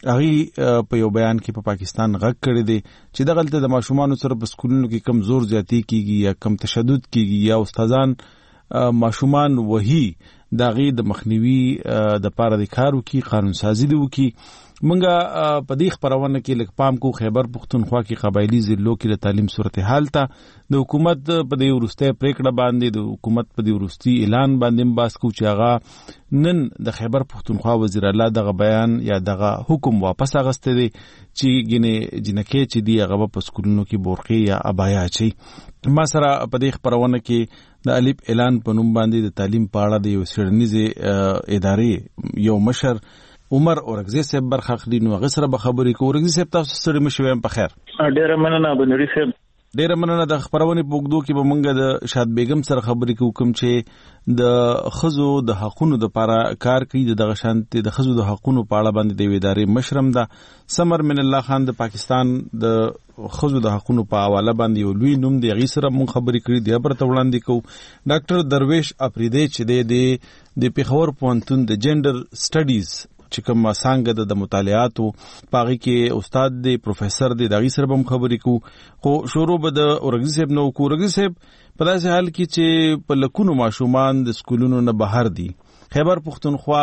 هغه په یو بیان کې په پا پاکستان غږ کړی دی چې دغلته د ماشومان سره په سکولونو کې کم زور زیاتی کیږي یا کم تشدد کیږي یا استادان ماشومان وਹੀ دغه د مخنیوي د پاره د کارو کې قانون سازي دی وکي. منګه په دې خبرونه کې لک پام کو خیبر پښتونخوا کې قبایلی ضلعو کې د تعلیم صورتحال ته د حکومت په دې ورسته پریکړه باندې د حکومت په دې ورستي اعلان باندې باس کو چې هغه نن د خیبر پښتونخوا وزیر الله دغه بیان یا دغه حکم واپس اغسته دي چې ګنې جنکې چې دی هغه په سکولونو کې برقع یا ابایا چي. ما سره په دې خبرونه کې د الف اعلان په نوم باندې د تعلیم په اړه د یو سړنیزه ادارې یو مشر عمر اورګزی صاحب برخه خلی نو غسر به خبرې کو. اورګزی صاحب تاسو سره مشویم په خیر. ډیره مننه بنوري صاحب. ډیره مننه. د خبرونه په وګدو کې به مونږ د شاد بیگم سره خبرې کوو کوم چې د خزو د حقونو د لپاره کار کوي. دغه شانتي د خزو د حقونو په اړه باندې د ادارې مشرم ده سمر من الله خان د پاکستان د خزو د حقونو په حواله باندې یو لوی نوم دی. غي سره مونږ خبرې کړې دی برته وړاندې کوو. ډاکټر درویش اپریدی چې د د پیښور پوهنتون د جنډر سټډیز چې کوم څنګه د مطالعاتو پاغي کې استاد دی پروفیسور دی دغه سره هم خبرې کو خو شروع به د اورګزي صاحب نو کو اورګزي صاحب په داسې حال کې چې په لکونو ماشومان د سکولونو نه بهر دي. خیبر پختونخوا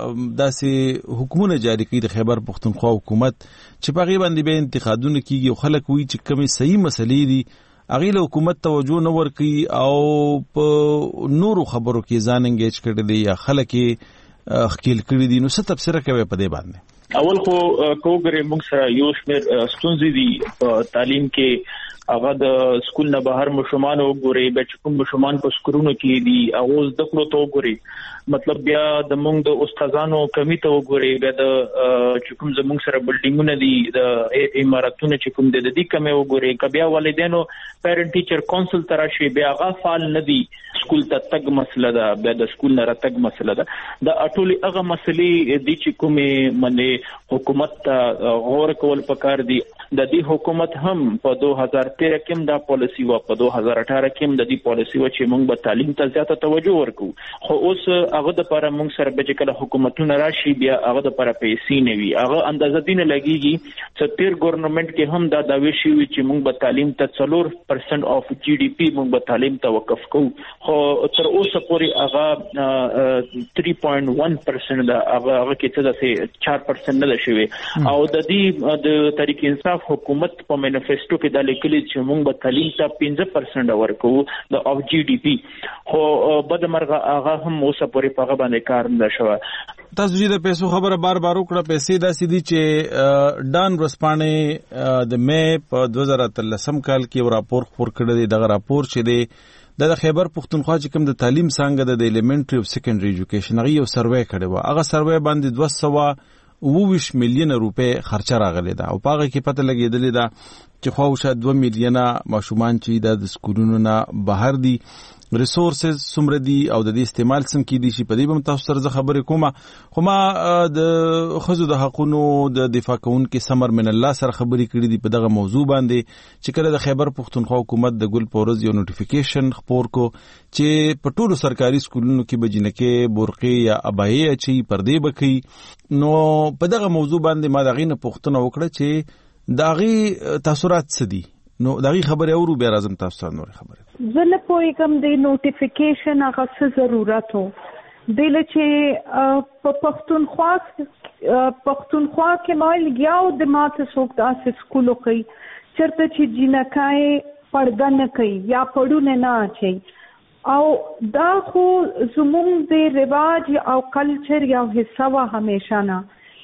داسې حکومت جاری کړي د خیبر پختونخوا حکومت چې په غیبه باندې به انتقادونه کیږي او خلک وایي چې کومې صحیح مسلې دي هغه له حکومت توجه نه ورکوي او په نورو خبرو کې ځان انګیج کړي دي یا خلک یې خکیل کړي دي. نو څه تفسیر کوي په دې باندې؟ اول خو کوګره موږ سره یو شمېر ستونزې دي په تعلیم کې. هغه د سکول نه بهر مشومان وګوري به چې کوم مشومان په سکولونو کې دي هغه د کړو ته وګوري مطلب بیا د موږ د استادانو کمی ته وګوري بیا د چې کوم زموږ سره بلډینګونه دي د اماراتونو چې کوم د دې کمی وګوري کبیا والدینو پیرنټ ټیچر کونسل تراشي بیا هغه فعال نه دي سکول ته تګ مسله ده بیا د سکول نه راتګ مسله ده د اټولي هغه مسلې دي چې کومه منې حکومت غور کول پکار دي. د دې حکومت هم په دوه هزار تیرہ کې دا پالیسی و په دوه هزار اٹھارہ کې د دې پالیسی و چې موږ به تعلیم ته زیاته توجه ورکو خو اوس هغه د لپاره موږ سره به چې کله حکومتونه راشي بیا هغه د لپاره پیسې نه وي هغه اندازه دینه لګيږي چې تیر ګورنمنت کې هم دا داوی شوی چې موږ به تعلیم ته څلور پرسنټ اف جی ډی پی موږ به تعلیم ته وقف کوو خو تر اوسه پورې هغه تhree point one percent دا هغه کې څه ده four percent نه شوی او د دې د تحریک انصاف حکومت په مینیفیسټو کې د لیکلي چې موږ به تعلیم ته پنځه پرسنټ ورکو د اف جی ډی پی خو بدمرغه هغه هم اوسه پورې په هغه باندې کار نه شوی. تاسو چې د پیسو خبره بار بار وکړه پیسې داسې دي چې ډان ورسپانې د مې په دوه هزار اتلسم کال کې یو راپور خپور کړی دی. دغه راپور چې دی د خیبر پختونخوا چې کوم د تعلیم څنګه د ایلیمنټری او سیکنډري ایجوکیشن هغه یو سروې کړی و هغه سروې باندې دوه سوه اووه میلیونه روپے خرچه راغلی ده او پاغه کې پته لګیدلې ده چې خواوشه دوه میلیونه ماشومان چې د سکولونو نه بهر دي ریسورسز څومره دي او د دې استعمال څنګه کیدي شي په دې به تاسو سره خبرې کومه خو ما د خزو د حقونو د دفاع کوونکو سمر من الله سره خبرې کړې دي په دغه موضوع باندې چې کله د خیبر پختونخوا حکومت د ګل پورز یو نوټیفیکیشن خپور کو چې په ټولو سرکاري سکولونو کې بجنکه برقې یا ابایې اچي پردې بکې نو په دغه موضوع باندې ما دغه نه پښتنه وکړه چې دغه تاثیرات څه دي نو دغه خبره اورو بیا راځم تاسو ته نور خبره. زه نه پوهیږم د نوټیفیکیشن هغه څه ضرورت و د لچې په پښتونخوا پښتونخوا کې مال یو د ماته څوک داسې سکولو کوي چرته چې جنکای پرده نه کوي یا پړونه نه اچي او دا خو زموږ د رواج او کلچر یو حصہ و همیشه نه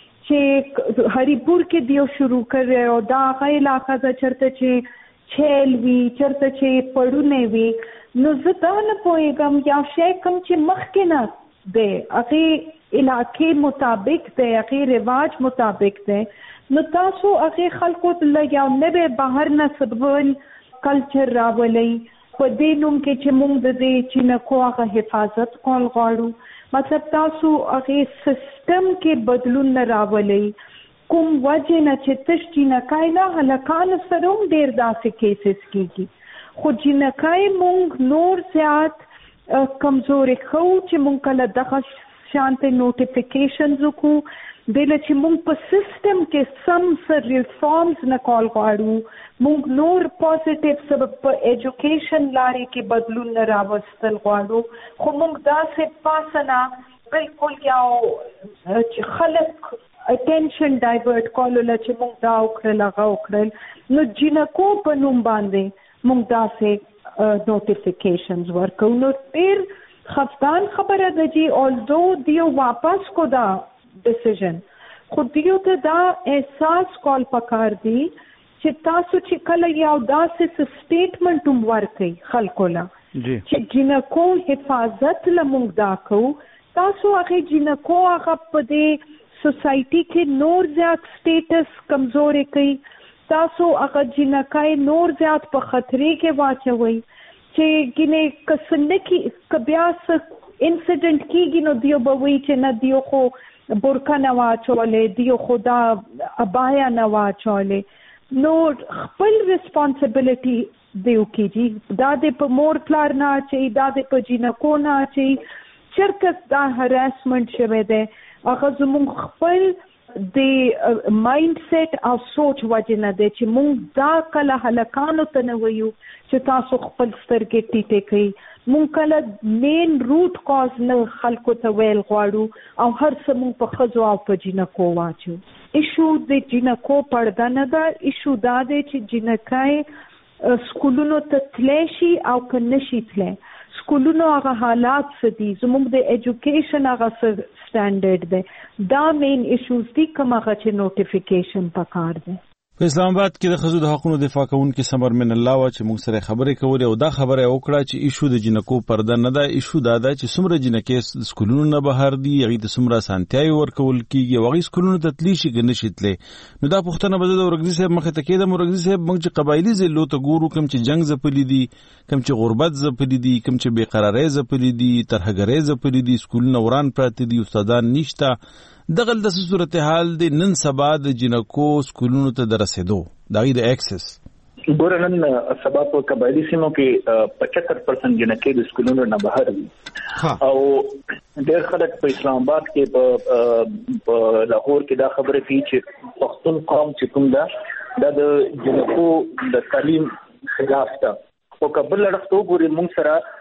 چې هریپور کې دیو شروع کړی او دا هغه علاقه ده چرته چې چیل وی چرته چې پړونه وی نو زه دا نه پوهیږم یا شی کوم چې مخکې نه دی هغه علاقې مطابق دی هغه رواج مطابق دی نو تاسو هغه خلکو ته یو نوې بهر نه سبول کلچر راولي په دې نوم کې چې موږ د دې چې نه کو هغه حفاظت کول غواړو مطلب تاسو هغه سیستم کې بدلون نه راولي کوم وجه نه چې تش جنکای نه هلکان سره هم ډیر داسې کیسز کیږي خو جنکای مونږ نور زیات کمزوري خو چې مونږ کله دغه شانته نوټیفیکیشنز وکړو د لچې مونږ په سیستم کې سم سر ریفارمز نه کول غواړو مونږ نور پوزټیو سبب په ایجوکیشن لارې کې بدلون نه راوستل غواړو خو مونږ داسې پاسنه بالکل یو چې خلک اټینشن ډایورټ کولو چې موږ دا وکړل هغه وکړل نو جنکو په نوم باندې موږ داسې نوټیفیکیشنز ورکو نو ډېر خفګان خبره ده چې اولدو دیو واپس کو دا ډیسیژن خو دیو ته دا احساس کول پکار دی چې تاسو چې کله یو داسې سټیټمنټ هم ورکړئ خلکو له چې جنکو حفاظت له موږ دا کوو تاسو هغه جنکو هغه په دې سوسایټي کې نور زیات سټیټس کمزوري کوي تاسو هغه جنکای نور زیات په خطرې کې واچوي چې ګینه کسنه کې کبیا س انسیډنټ کېږي نو دیو به وی چې نه دیو خو برکا نه واچولې دیو خدا ابایا نه واچولې نو خپل ریسپانسیبিলিټي دیو کېږي دا د په مور پلار نه چې دا د په جنکو نه چې چرته دا هراسمنت شوه دی هغه زموږ خپل د مایند سیټ او سوچ وجه نه دی چې موږ دا کله هلکانو ته نه وایو چې تاسو خپل سترګې ټیټې کړئ، موږ کله مین روټ کاز نه خلکو ته ویل غواړو او هر څه موږ په ښځو او په جینکو واچو. ایشو د جینکو پرده نه ده، ایشو دا دی چې جینکای سکولونو ته تلی شي او که نشي تلی. سکولونو هغه حالات څه دي، زموږ د ایجوکیشن هغه څه سټانډرډ دی، دا مین ایشوز دي کوم هغه چې نوټیفیکیشن پکار دی. په اسلام آباد کې د ښځو د حقوقو دفاع کوونکي سمر من الله وا چې موږ سره خبرې کولې او دا خبره وکړه چې ایشو د جنکو پرده نه ده، ایشو دا ده چې څومره جنکې د سکولونو نه بهر دي، هغې ته څومره اسانتیاوې ورکول کېږي او هغې سکولونو ته تللی شي که نه شي تللی. نو دا پوښتنه به زه د ورکزي صاحب مخې ته کېدم. ورکزي صاحب موږ چې قبایلي ضلعو ته ګورو، کوم چې جنګ ځپلي دي، کوم چې غربت ځپلي دي، کوم چې بېقرارۍ ځپلي دي، ترهګرۍ ځپلي دي، سکولونه وران پراته دي، استادان نشته، دغه داسې صورتحال دی نن سبا د جنکو سکولونو ته د رسېدو د هغې د ایکسس. ګوره نن سبا په قبایلي سیمو کې پچهتر پرسنټ جنکې د سکولونو نه بهر دي او ډېر خلک په اسلام آباد کې په لاهور کې دا خبره کوي چې پښتون قوم چې کوم ده دا د جنکو د تعلیم خلاف ده. خو که بل اړخ ته وګورې موږ سره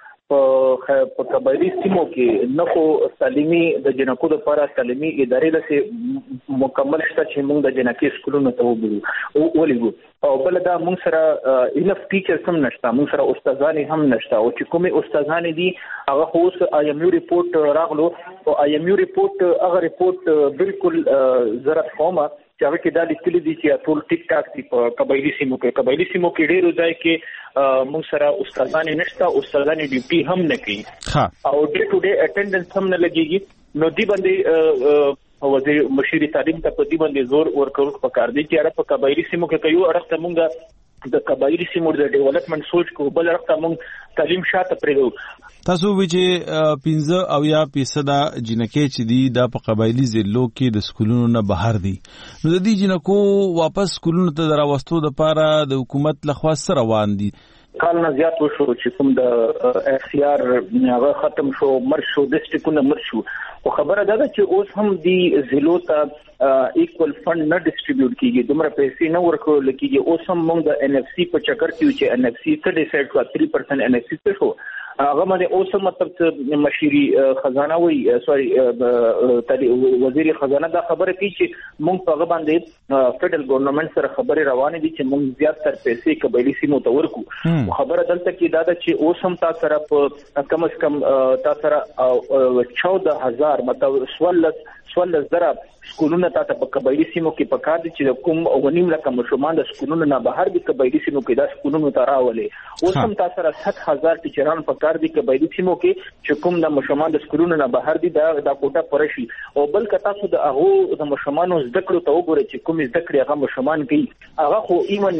په قبایلي سیمو کې نه خو تعلیمي د جنکو لپاره تعلیمي ادارې داسې مکمل شته چې موږ د جنکې سکولونو ته وګورو ولېږو او بله دا موږ سره انف ټیچرز هم نشته، موږ سره استادانې هم نشته او چې کومې استادانې دي هغه خو اوس آی ایم یو ریپورټ راغلو او آی ایم یو ریپورټ هغه ریپورټ بالکل زه راته کومه چې هغه کې دا لیکلي دي چې ټول ټیک ټاک دي په قبایلي سیمو کې. قبایلي سیمو کې ډېرو ځای کې موږ سره استادانې نشته، استادانې ډیوټي هم نه کوي او ډے ټو ډے اټینډنس هم نه لګېږي. نو دې باندې وزیر مشیر تعلیم ته په دې باندې زور ورکول پکار دی چې هغه په قبایلي سیمو کې کوي. اړخ ته موږ د قبایلي سیمو د ډیولپمنٹ سوچ کو، بل اړخ ته موږ تعلیم شاته پرېږدو. تاسو وی چې پنځه او یا فیصده جنکې چې دي دا په قبایلي ضلعو کې د سکولونو نه بهر دي، نو د دې جنکو واپس سکولونو ته د راوستو دپاره د حکومت لخوا څه روان دي؟ کال نه زیات وشو چې کوم د اف سی آر هغه ختم شو، مر شو، ډسټریکټونه مر شو. خو خبره دا ده چې اوس هم د ضلعو ته ایکول فند نه ډسټریبیوټ کیږي، دومره پیسې نه ورکول کیږي. اوس هم موږ د ان اف سی په چکر کې چې ان اف سی څه ډیسایډ کړه تhree percent ان اف سی څه شو هغه باندې اوس هم مطلب مشیری خزانه وي سوري وزیر خزانه دا خبره کوي چې موږ په هغه باندې فدرل ګورنمنت سره خبرې روانې دي چې موږ زیات تر پیسې قبایلي سیمو ته ورکو. خبره دلته کې دا ده چې اوس هم تاسو سره په کم از کم تاسو سره چودہ هزار مطلب سوالس سوالس زره سکولونه تاسو په قبایلي سیمو کې پکار دي چې کوم ونیم لکه مشرومان د سکولونو نه بهر دي قبایلي سیمو کې دا سکولونو ته راولې. اوس هم تاسو سره سات هزار ټیچران پکار دي قبایلي سیمو کې چې کوم د مشرومان د سکولونو نه بهر دي دا د کوټه پر شي او بل که تاسو د هغه د مشرومانو زده کړو ته وګورئ چې کوم زده کړې هغه مشرومان کوي هغه خو ایمن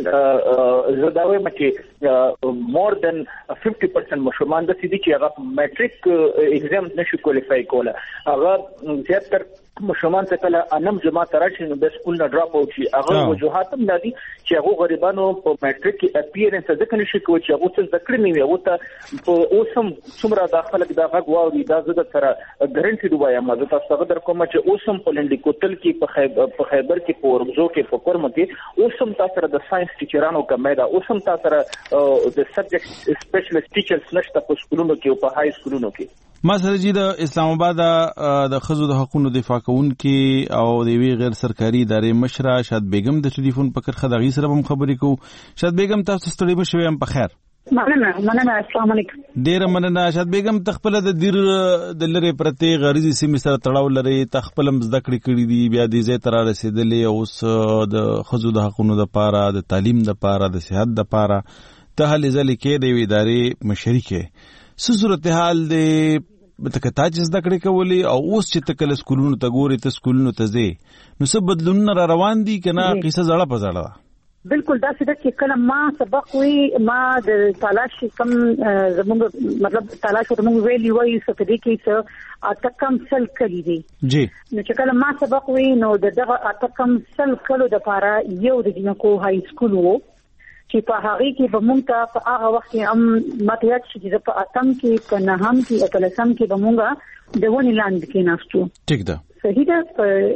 زه دا وایم چې مور دن fifty percent مشرومان د سې دي چې هغه میټریک ایگزام نشي کوالیفای کوله. هغه زیاتره مشرومان څه کله انم جماعت راشي نو د سکول نه ډراپ اوټ شي. هغه وجوهات هم دي چې هغه غریبانو په میټریک کې اپیرنس ځکه نشي کوي چې هغه څه ذکر نه وي. هغه ته په اوسم څومره داخله دا غږ واوري دا زه سره ګارانټي وایم زه تاسو ته در کوم چې اوسم په لنډی کوتل کې په خیبر په خیبر کې په ورغزو کې په کورم کې اوسم تاسو سره د ساينس ټیچرانو کمه ده، اوسم تاسو سره د سبجیکټ سپیشلیست ټیچرز نشته په سکولونو کې او په های سکولونو کې. ما سره چې د اسلام آباد د ښځو د حقوقو دفاع کوونکي او د یوې غیر سرکاري ادارې مشره شاد بیگم د ټلیفون په کرخه د هغې سره هم خبرې کوو. شاد بیگم تاسو ستړي مه شوئ، هم په خیر. مننه مننه السلام علیکم. ډیره مننه. شاد بیگم تخپل د دیر د لری پرته غریزي سیمې سره تړاو لري، تخپل هم زده کړې کړې دي، بیا دې ځای ته را رسېدلې اوس د ښځو د حقوقو دپاره د تعلیم دپاره د صحت دپاره ته هلې ځلې کې د یوې ادارې مشري کې څه صورتحال دی بته تا چې زده کړې کولې او اوس چې ته کله سکولونو ته ګورې ته سکولونو ته ځې نو څه بدلونونه را روان دي که نه قیصه زړه په زړه ده؟ بالکل داسې ده چې کله ما سبق وی ما د تلاش کم زموږ مطلب تلاش ورته موږ ویلي وایو څه په دې کې څه اته کم سل کلي دي جی نو چې کله ما سبق وی نو د دغه اته کم سل کلو دپاره یو د جنکو های سکول و چې په هغه کې به مونږ ته په هغه وخت کې هم ماته یاد شي چې په اتم کې په نهم کې په لسم کې به مونږ د ونې لاندې کې ناستو. ټیک ده. صحیح ده.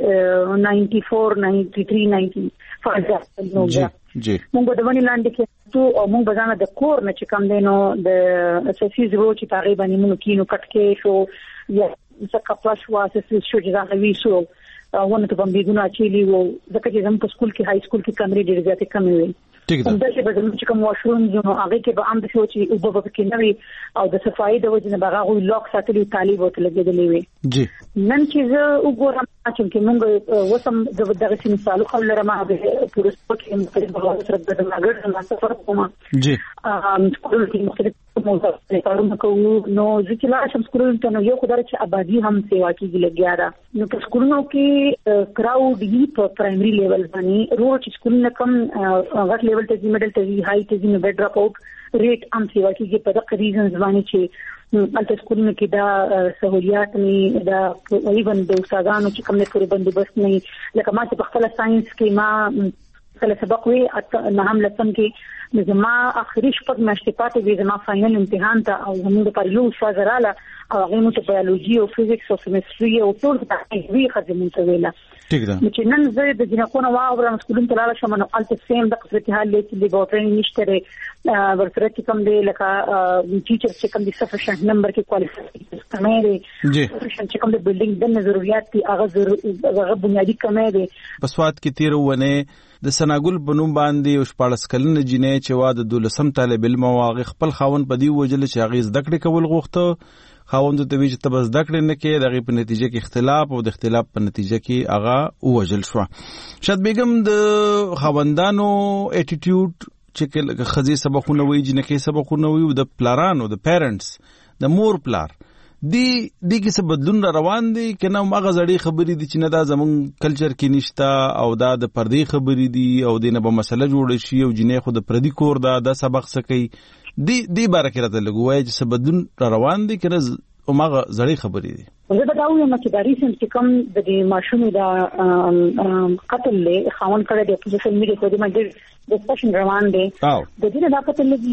په ناینټي فور ناینټي تھری ناینټي فایو جی جی مونږ د ونې لاندې کې ناستو او مونږ به ځان د کور نه چې کم دی نو د اساسي زرو چې په هغې باندې مونږ کینو کټ کې شو یا څه کپړه شوه اساسي شو چې ځان وي شو ونه ته بمبېږونه اچېلي وو ځکه چې زموږ په سکول کې هاي سکول کې کمرې ډېرې زیاتې کمې وې. همداسې به زموږ چې کوم واشروم نو هغې کې به هم داسې وو چې اوبه به پکې نه وي او د صفایي د وجې نه به هغوی لاک ساتلي طالب ورته لګېدلې وې. جی نن چې زه وګورم چې موږ اوس هم زه دغسې مثالو خل لرم په روسپو کې مختلف بغاوت سره د ملګرو زما سفر کوم جي سکولونو کې مختلف موضوع کارونه کوو نو زه چې لاړ شم سکولونو ته نو یو خو دا چې ابادي هم سیوا کېږي لګیا ده نو په سکولونو کې کراوډ وي په پرایمري لیول باندې روز چې سکولونه کم غټ لیول ته ځي میډل ته ځي هاي ته ځي نو بیډ ډراپ آوټ ریټ هم سیوا کېږي په دغه ریزنز باندې چې الته سکولونو کې دا سہولیات نه دا ایون د استادانو چې کوم نه پوره بندوبست نه لکه ما چې په خپل ساينس کې ما کله سبق وی نه هم لسم کې زما اخري شپږ میاشتې پاتې وي زما فاینل امتحان ته او زموږ لپاره یو استاد رااله او هغه مو ته بایولوژي او فزیکس او کیمستري او ټول څه وی خدمت مو ویله. ټیک ده. چې نن زه د جنکونو واورم سکولونو ته لاړ شم نو الته سیم د قصرت حال لیکي لیبورټري نشته ورسره چې کوم دی لکه ټیچر چې کوم دي سفیشنت نمبر کې کوالیفایډ کمې دي جی چې کوم د بلډینګ د ضرورت دي هغه هغه بنیادی کمې دي. په سواد کې تیر ونه د سناګل بنوم باندې او شپاړس کلنه جنې چې وا د دولسم طالب علم واغ خپل خاون په دی وجل چې هغه زده کړې کول غوښته خاوند ته وی چې تبه زده کړې نه کې دغه په نتیجه کې اختلاف او د اختلاف په نتیجه کې هغه وجل شو. شاد بیگم د خاوندانو اټیټیوډ چې خزي سبقونه وی جنکه سبقونه وی د پلارانو د پیرنټس د مور پلار دی دی کې څه بدلون روان دي کنه مغه زړی خبرې دي چې نه دا زمون کلچر کې نشتا او دا د پردي خبرې دي او دینه به مسله جوړ شي او جنې خو د پردي کور دا د سبق سکی دی دی بارکه راته لګوي چې څه بدلون روان دي کنه مغه زړی خبرې دي. زه به دا وایم چې دا ریسنټ چې کوم د دې ماشومې دا قتل له خاون کړه د سوشل میډیا په دې باندې ډسکشن روان دي د دې نه پته لګي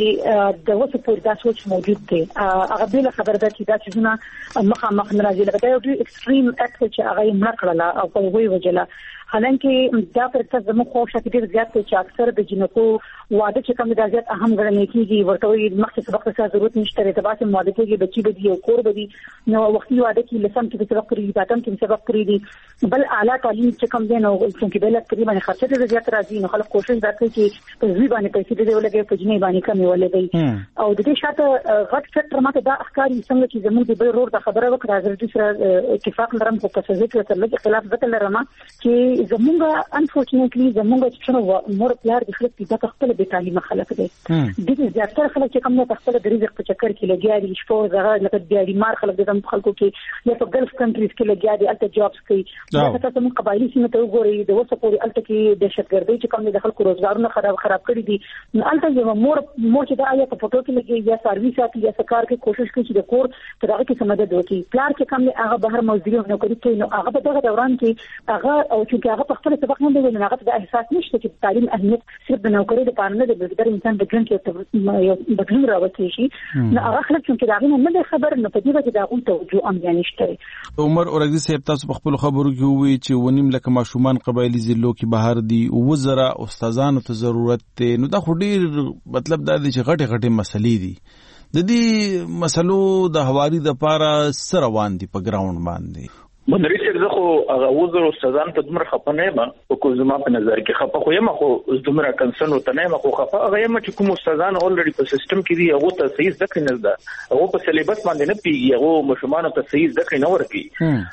چې د وسه پور دا سوچ موجود دی هغه بل خبر ده چې دا چې نه مخه مخ نه راځي لکه دا یو ایکستریم اکټ چې هغه یې مړ کړله او په وی وجله حالانکه دا پرته زموږ خوښه کې ډېر زیات چې اکثر د جنکو واده چې کوم د زیات اهم ګڼل کېږي ورته وي مخکې سبق څه ضرورت نشته د باسم واده کې بچي به دی او کور به دی نو وختي واده کې لسم کې سبق لري باتم کې سبق لري دي بل اعلی تعلیم چې کوم دی نو چې بل تقریبا خرچه د زیات راځي نو خلک کوشش وکړي چې په ځوی باندې پیسې دې ولګي په جنې باندې کمې ولګي او د دې شاته غټ فکر ماته دا احکار څنګه چې زموږ د بل رور د خبره وکړه زړه سره اتفاق لرم په څه ځکه چې لږ اختلاف وکړ لرم چې زموږ انفورچونټلی زموږ چې مور پلار د خلک د خپل به تعلیم خلک دي د دې زیاتره خلک چې کوم نه خپل د رزق په چکر کې لګیا دي شپو زغه لکه د بیمار خلک د خلکو کې یا په ګلف کنټریز کې لګیا دي الته جابس کوي دا تاسو موږ قبایلی سیمه ته وګورئ د وسه پورې الته کې دهشتګردي چې کوم د خلکو روزګارونه خراب خراب کړی دي نو الته یو مور مور چې دا یا په فوټو کې لګي یا سرویس ساتي یا سکار کې کوشش کوي چې د کور تر هغه کې مدد وکړي پلار چې کوم هغه بهر موزري نو کوي چې نو هغه په دغه دوران کې هغه او چې هغه په خپل سبق نه دی هغه د احساس نشته چې تعلیم اهمیت صرف د نوکری د پاره نه دی بلکې انسان د ژوند کې یو بدلون راوړي شي نو هغه خلک چې دا غوښنه نه خبر نه پدې وجه دا غوښته توجه ام یې نشته. عمر اورګزي صاحب تاسو په خپل خبرو کې وی چې ونیم لکه ماشومان قبایلی ضلعو کې بهر دي او زره استادانو ته ضرورت ته نو دا خو ډیر مطلب دا دی چې غټه غټه مسلې دي د دې مسلو د حواري د پاره سره روان دي په ګراوند باندې مدري چې زه خو هغه وزر استادان ته دمر خپنه ما او کو زما په نظر کې خپه خو یم خو دمر کنسرن وته نه ما خو خپه هغه یم چې کوم استادان اولریډي په سیستم کې دي هغه ته صحیح ذکر نه ده هغه په سلیبس باندې نه پیږي هغه مشمانو ته صحیح ذکر نه ورکي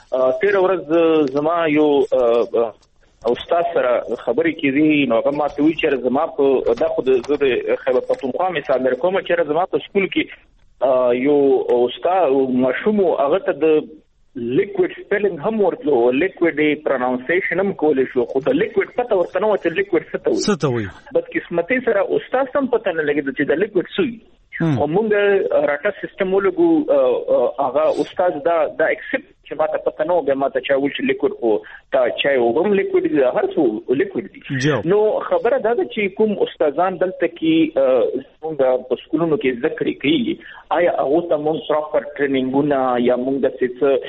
تیر ورځ زما یو او استاد سره خبرې کړي نو هغه ما ته وی چې زما په د خود د خیبر پختونخوا مثال درکوم چې زما په سکول کې یو استاد مشوم هغه ته د لیکوډ سپیلینګ هم ورته لیکوډ پرونانسیشن هم کول شو خو د لیکوډ پته ورته نو چې لیکوډ څه ته وي څه ته وي بد قسمتي سره استاد هم پته نه لګي چې د لیکوډ څه او موږ راټا سیستم ولګو هغه استاد دا دا ایکسپټ چې ماته پته نه و بیا ماته چا ویل چې لیکوډ خو تا چای وبم لیکوډ دي هر څه لیکوډ دي. نو خبره دا ده چې کوم استادان دلته کې موږ په سکولونو کې زده کړې کوي آیا هغه ته موږ پراپر ټریننګونه یا موږ د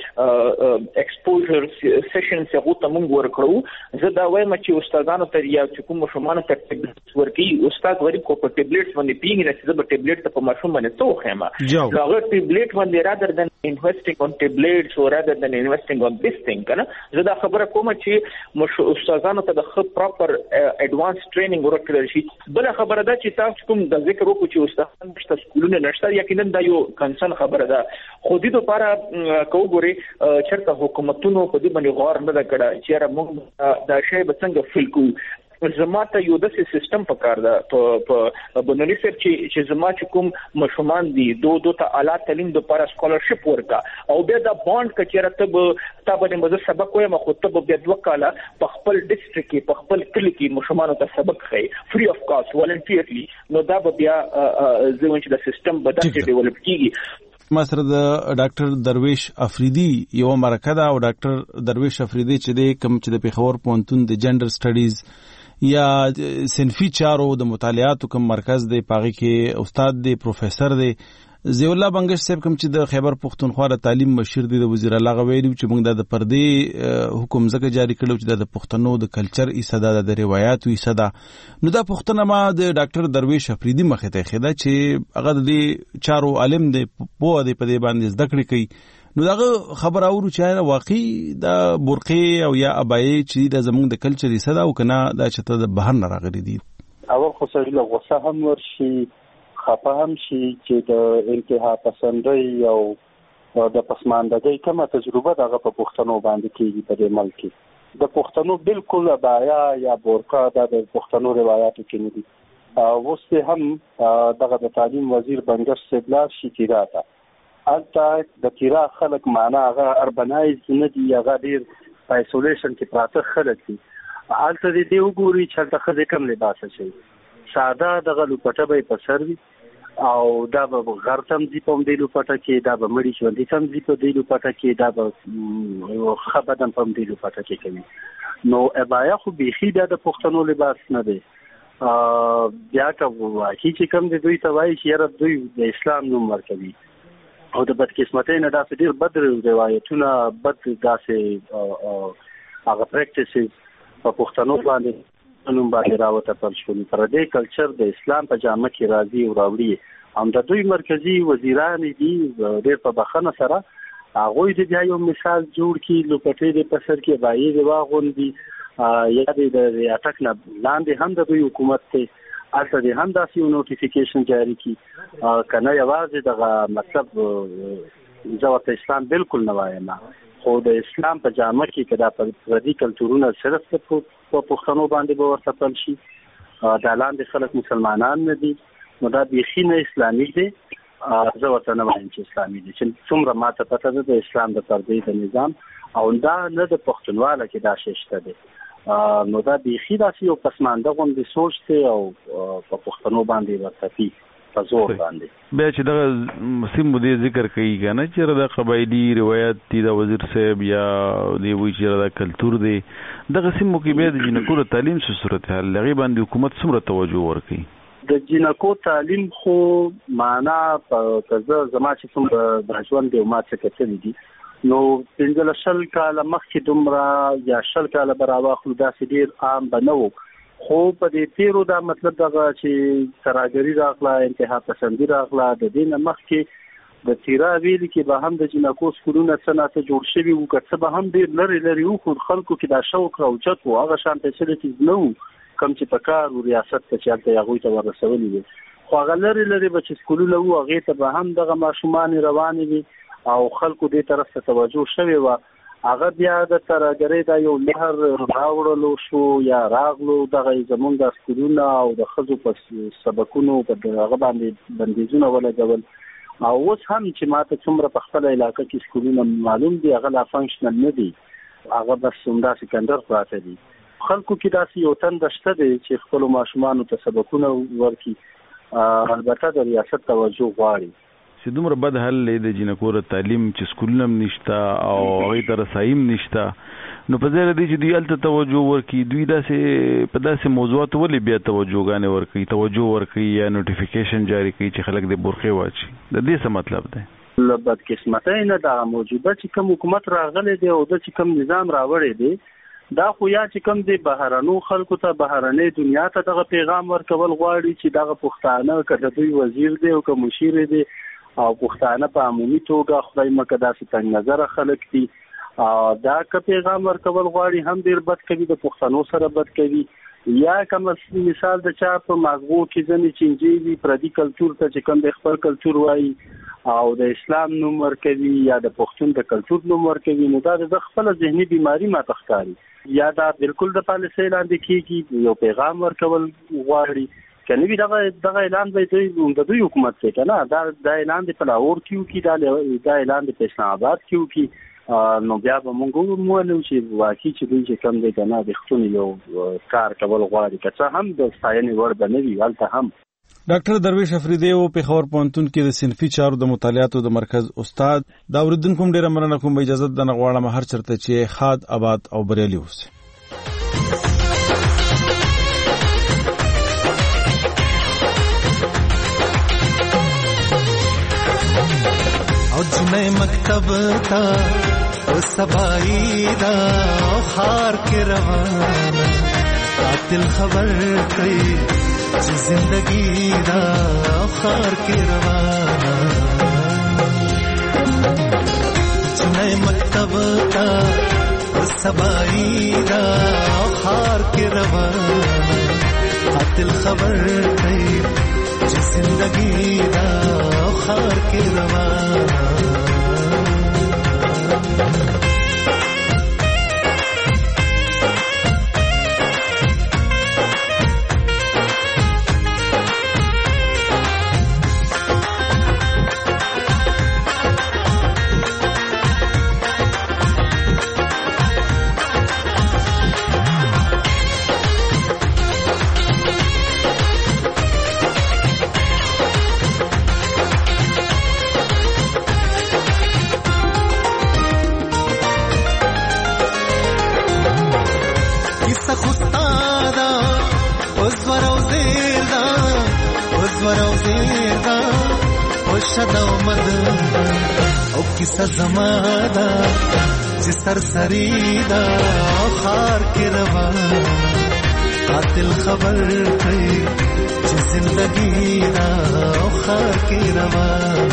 څه ایکسپوژر سیشنز هغه ته موږ ورکړو. زه دا وایم چې استادانو ته یا چې کوم مشمانو ته ټیبلټس ورکړي استاد وري کو په ټیبلټس باندې پیږي نه چې د ټیبلټ ته په ماشوم باندې تو خېما هغه ټیبلټ باندې rather than investing on tablets or rather than investing on this thing کنه. زه دا خبره کوم چې استادانو ته د پراپر اډوانس ټریننګ ورکړل شي. بل خبره دا چې تاسو کوم د ذکر وکړو چې استادان نشته سکولونه نشته یقینا دا یو کنسرن خبره ده. خو دې لپاره کو ګوري چرته حکومتونو په دې باندې غور نه کړه چې را موږ دا شی به څنګه فیل کوو. زما ته یو داسې سیستم پکار ده په بنوري سر چې چې زما چې کوم مشومان دي دو دو ته اعلی تعلیم د لپاره سکالرشپ ورکا او بیا دا بانډ کچېره ته تا باندې مزه سبق وایم خو ته بیا دوه کاله په خپل ډیسټریکټ کې په خپل کلی کې مشومان ته سبق خي فری اف کاست والنټیرلی. نو دا بیا زموږ چې د سیستم بدل ډیولپ کیږي. ما سره د ډاکټر درویش افریدي یو مرکه ده او ډاکټر درویش افریدي چې د کوم چې د پیښور پوهنتون د جنډر سټډیز یا صنفي چارو د مطالعاتو کوم مرکز دی پاغي کې استاد دی پروفیسور دی ضیاء الله بنگش صاحب کوم چې د خیبر پختونخوا د تعلیم مشیر دی د وزیر اعلی غویلو چې موږ د پردې حکم زکه جاری کړو چې د پښتنو د کلچر ایساده د روایتو ایساده. نو دا پښتنه ما د ډاکټر درویش افریدي مخه ته خدا چې هغه د چارو عالم دی په دې په دې باندې زده کړې کوي. نو داغه خبر اورو چې واقعي د برقې او یا ابای چې د زمونږ د کلچر ایساده او کنه دا چې ته د بهر نه راغلي دي. اول خو سړي له غوسه هم ورشي خفه هم شي چې د انتها پسندۍ او د پسماندګۍ کومه تجربه دغه په پښتنو باندې کېږي په دې ملک کې. د پښتنو بالکل ابایا یا برقه د پښتنو روایتو کې نه دي. اوس هم دغه د تعلیم وزیر بنگش سبلا شي تیراته البته د تیرا خلک معنا هغه اربنایز نه دي هغه ډیر آیسولیشن کې پراته خلک دي. البته دې وګوري چې تل خلک کم لباس شي ساده دغه لوپټه به په سر وي او دا به غرتم دي په دې لوپټه کې دا به مړی شو دي سم دي په دې لوپټه کې دا به خبردن په دې لوپټه کې کوي. نو ابایا خو بيخي دا د پښتنو لباس نه دی. بیا که واکي چې کوم د دوی توای چې دوی د اسلام نوم ورکوي او د بدقسمتۍ نه داسې ډېر بد روایتونه بد داسې هغه پریکټیسز په پښتنو باندې نوم باندې راوتپل شول. پر دې کلچر د اسلام په جامه کې راځي او راوړي هم د دوی مرکزی وزیران دي ډېر په بخښنه سره هغه دې بیا یو مثال جوړ کړي لوپټې د پسر کې بایي د واغوندي یا د ریاټک نه لاندې هم د دوی حکومت ته البته د هم داسې یو نوټیفیکیشن جاری کی کنه یوازې دغه مطلب زه ورته اسلام بالکل نه وایم خو د اسلام په جامه کې کدا په ردی کلتورونه صرف په پښتنو باندې به ورته پل شي د لاندې خلک مسلمانان نه دي نو دا بيخي نه اسلامي دي. زه ورته نه وایم چې اسلامي دي چې څومره ماته پته ده د اسلام د پردې د نظام او دا نه د پښتونواله کې دا شته دي. نو دا بيخي داسې یو پسمانده غوندې سوچ دی او په پښتنو باندې ورتفي په زور باندې. بیا چې دغه سیمو دې ذکر کوي کنه چې د قبایلی روایت دی د وزیر صاحب یا دی وی چې د کلچر دی دغه سیمو کې به د جنکو تعلیم څه صورت حال لغي باندې حکومت څومره توجه ورکړي. د جنکو تعلیم خو معنا په کزه زما چې څومره د ژوند دی ما څه کتل دي نو پنځل شل کاله مخکې دومره یا شل کاله براواخلو داسې ډیر عام بنو خو په دې تیرو دا مطلب دغه چې تراګری راغله انتها پسندی راغله د دین مخکې د تیرا ویل کې به هم د جنکو سکولونه څنګه جوړ شوي وو که به هم ډیر لري لري وو خو خلکو کې دا شوق راوچت وو هغه شان فیسیلیټیز نه وو کم چې په کار او ریاست کې چې هغه ته ورسولي وي خو هغه لري لري به چې سکولونه وو هغه ته به هم دغه ماشومان روان وي او خلکو دې طرف ته توجه شوی و هغه بیا د ترګری دا یو لهر راوړلو شو یا راغلو دغه زمونږ د سکولونو او د خزو په سبقونو په هغه باندې بندیزونه ولګول او اوس هم چې ماته څومره په خپل علاقې کې سکولونه معلوم دي هغه لا فنکشنل نه دي هغه بس څنګه سکندر پراته دي. خلکو کې داسې یو تند شته دي چې خپل ماشومان ته سبقونه ورکړي البته د ریاست توجه غواړي چې دومره بد حل لې د جنکو د تعلیم چې سکولونه هم نشته او هغې ته رسایي هم نشته، نو په ځای له دې چې دوی هلته توجه ورکړي، دوی داسې په داسې موضوعاتو ولې بیا توجهګانې ورکوي، توجه ورکوي یا نوټیفیکیشن جاری کوي چې خلک دې برخې واچي؟ د دې څه مطلب دی؟ له بدقسمتۍ نه دا موجوده چې کوم حکومت راغلی دی او د چې کوم نظام راوړی دی دا خو یا چې کوم دی بهرنو خلکو ته بهرنۍ دنیا ته دغه پیغام ورکول غواړي چې دغه پښتانه که د دوی وزیر دی او که مشیر دی او پښتانه په عمومي توګه خدای مکه داسې تنګ نظره خلک دي، دا که پیغام ورکول غواړي هم ډېر بد کوي، د پښتنو سره بد کوي. یا کوم مثال د چا په مغزو کې ځنې چینجې وي پردي کلچور ته چې کوم د خپل کلچور وایي او د اسلام نوم ورکوي یا د پښتون د کلچور نوم ورکوي، نو دا د خپل ذهني بیماری ماته ښکاري یا دا بالکل د پالیسۍ لاندې کېږي، یو پیغام ورکول غواړي. که نه وي دغه دغه اعلان به دوی د دوی حکومت کوي که نه، دا دا اعلان د په لاهور کې وکړي، دا اعلان د په اسلام آباد کې وکړي، نو بیا به موږ ومومو چې واقعي چې دوی چې کوم دی که نه د ښتون یو کار کول غواړي، که څه هم د ستاینې وړ به نه وي هلته هم. ډاکټر درویش افریدی و پېښور پوهنتون کې د صنفي چارو د مطالعاتو د مرکز استاد. دا اوریدونکو هم ډېره مننه کوم، اجازه درنه غواړم هر چېرته چې ښاد آباد او بریالي اوسئ. او جنې مکتب تا او سبای دا او خار کې روانه قاتل خبر کوي چې زندگی دا او خار کې روانه جنې مکتب تا او سبای دا او خار کې روانه قاتل خبر کوي چې زندگی دا او خار کې روانه او کیسه زمادا چې سرسری دا خار کې روان قاتل خبر کوي چې زندگی دا خار کې روان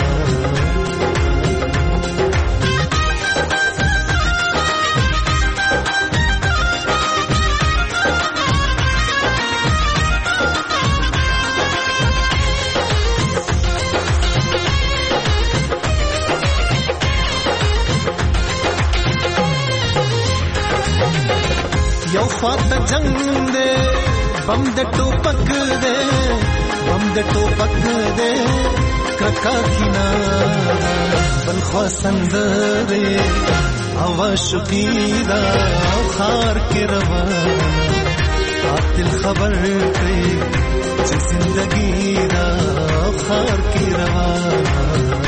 خواته جنگ دے بم د ټوپک دے بم د ټوپک دے کرکا کینا بل خوا سندره او شقیدا خار کې روان قاتل خبر کوي چې زندگی دا خار کې روان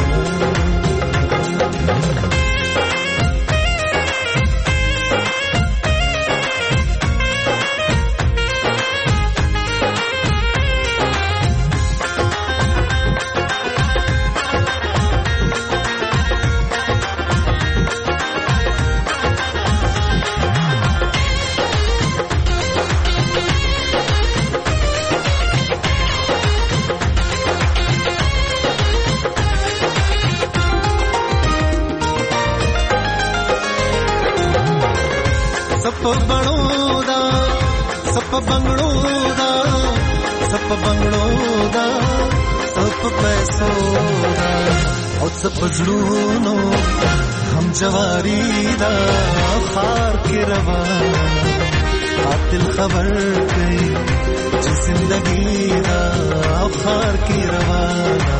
सप बंगड़ो दा सप बंगड़ो दा सप बंगड़ो दा सप पैसो दा और सप जुड़ूनो हम जवारी दा खार के रवाना कातिल खबर गई जिंदगी दा खार के रवाना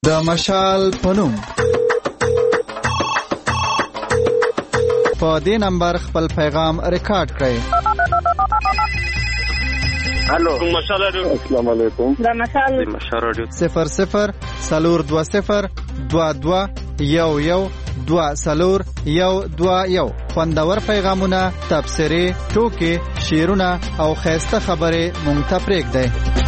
د مشال پنوم په دې نمبر خپل پیغام ریکارډ کړئ. الو مشال رادیو. السلام علیکم. دا مشال مشال رادیو صفر صفر سلور دو صفر دو دو یو یو دو سلور یو دو یو. خوندور پیغامونه، تبصرې، ټوکې، شعرونه او خیسته خبرې مونږ ته پرېږدئ.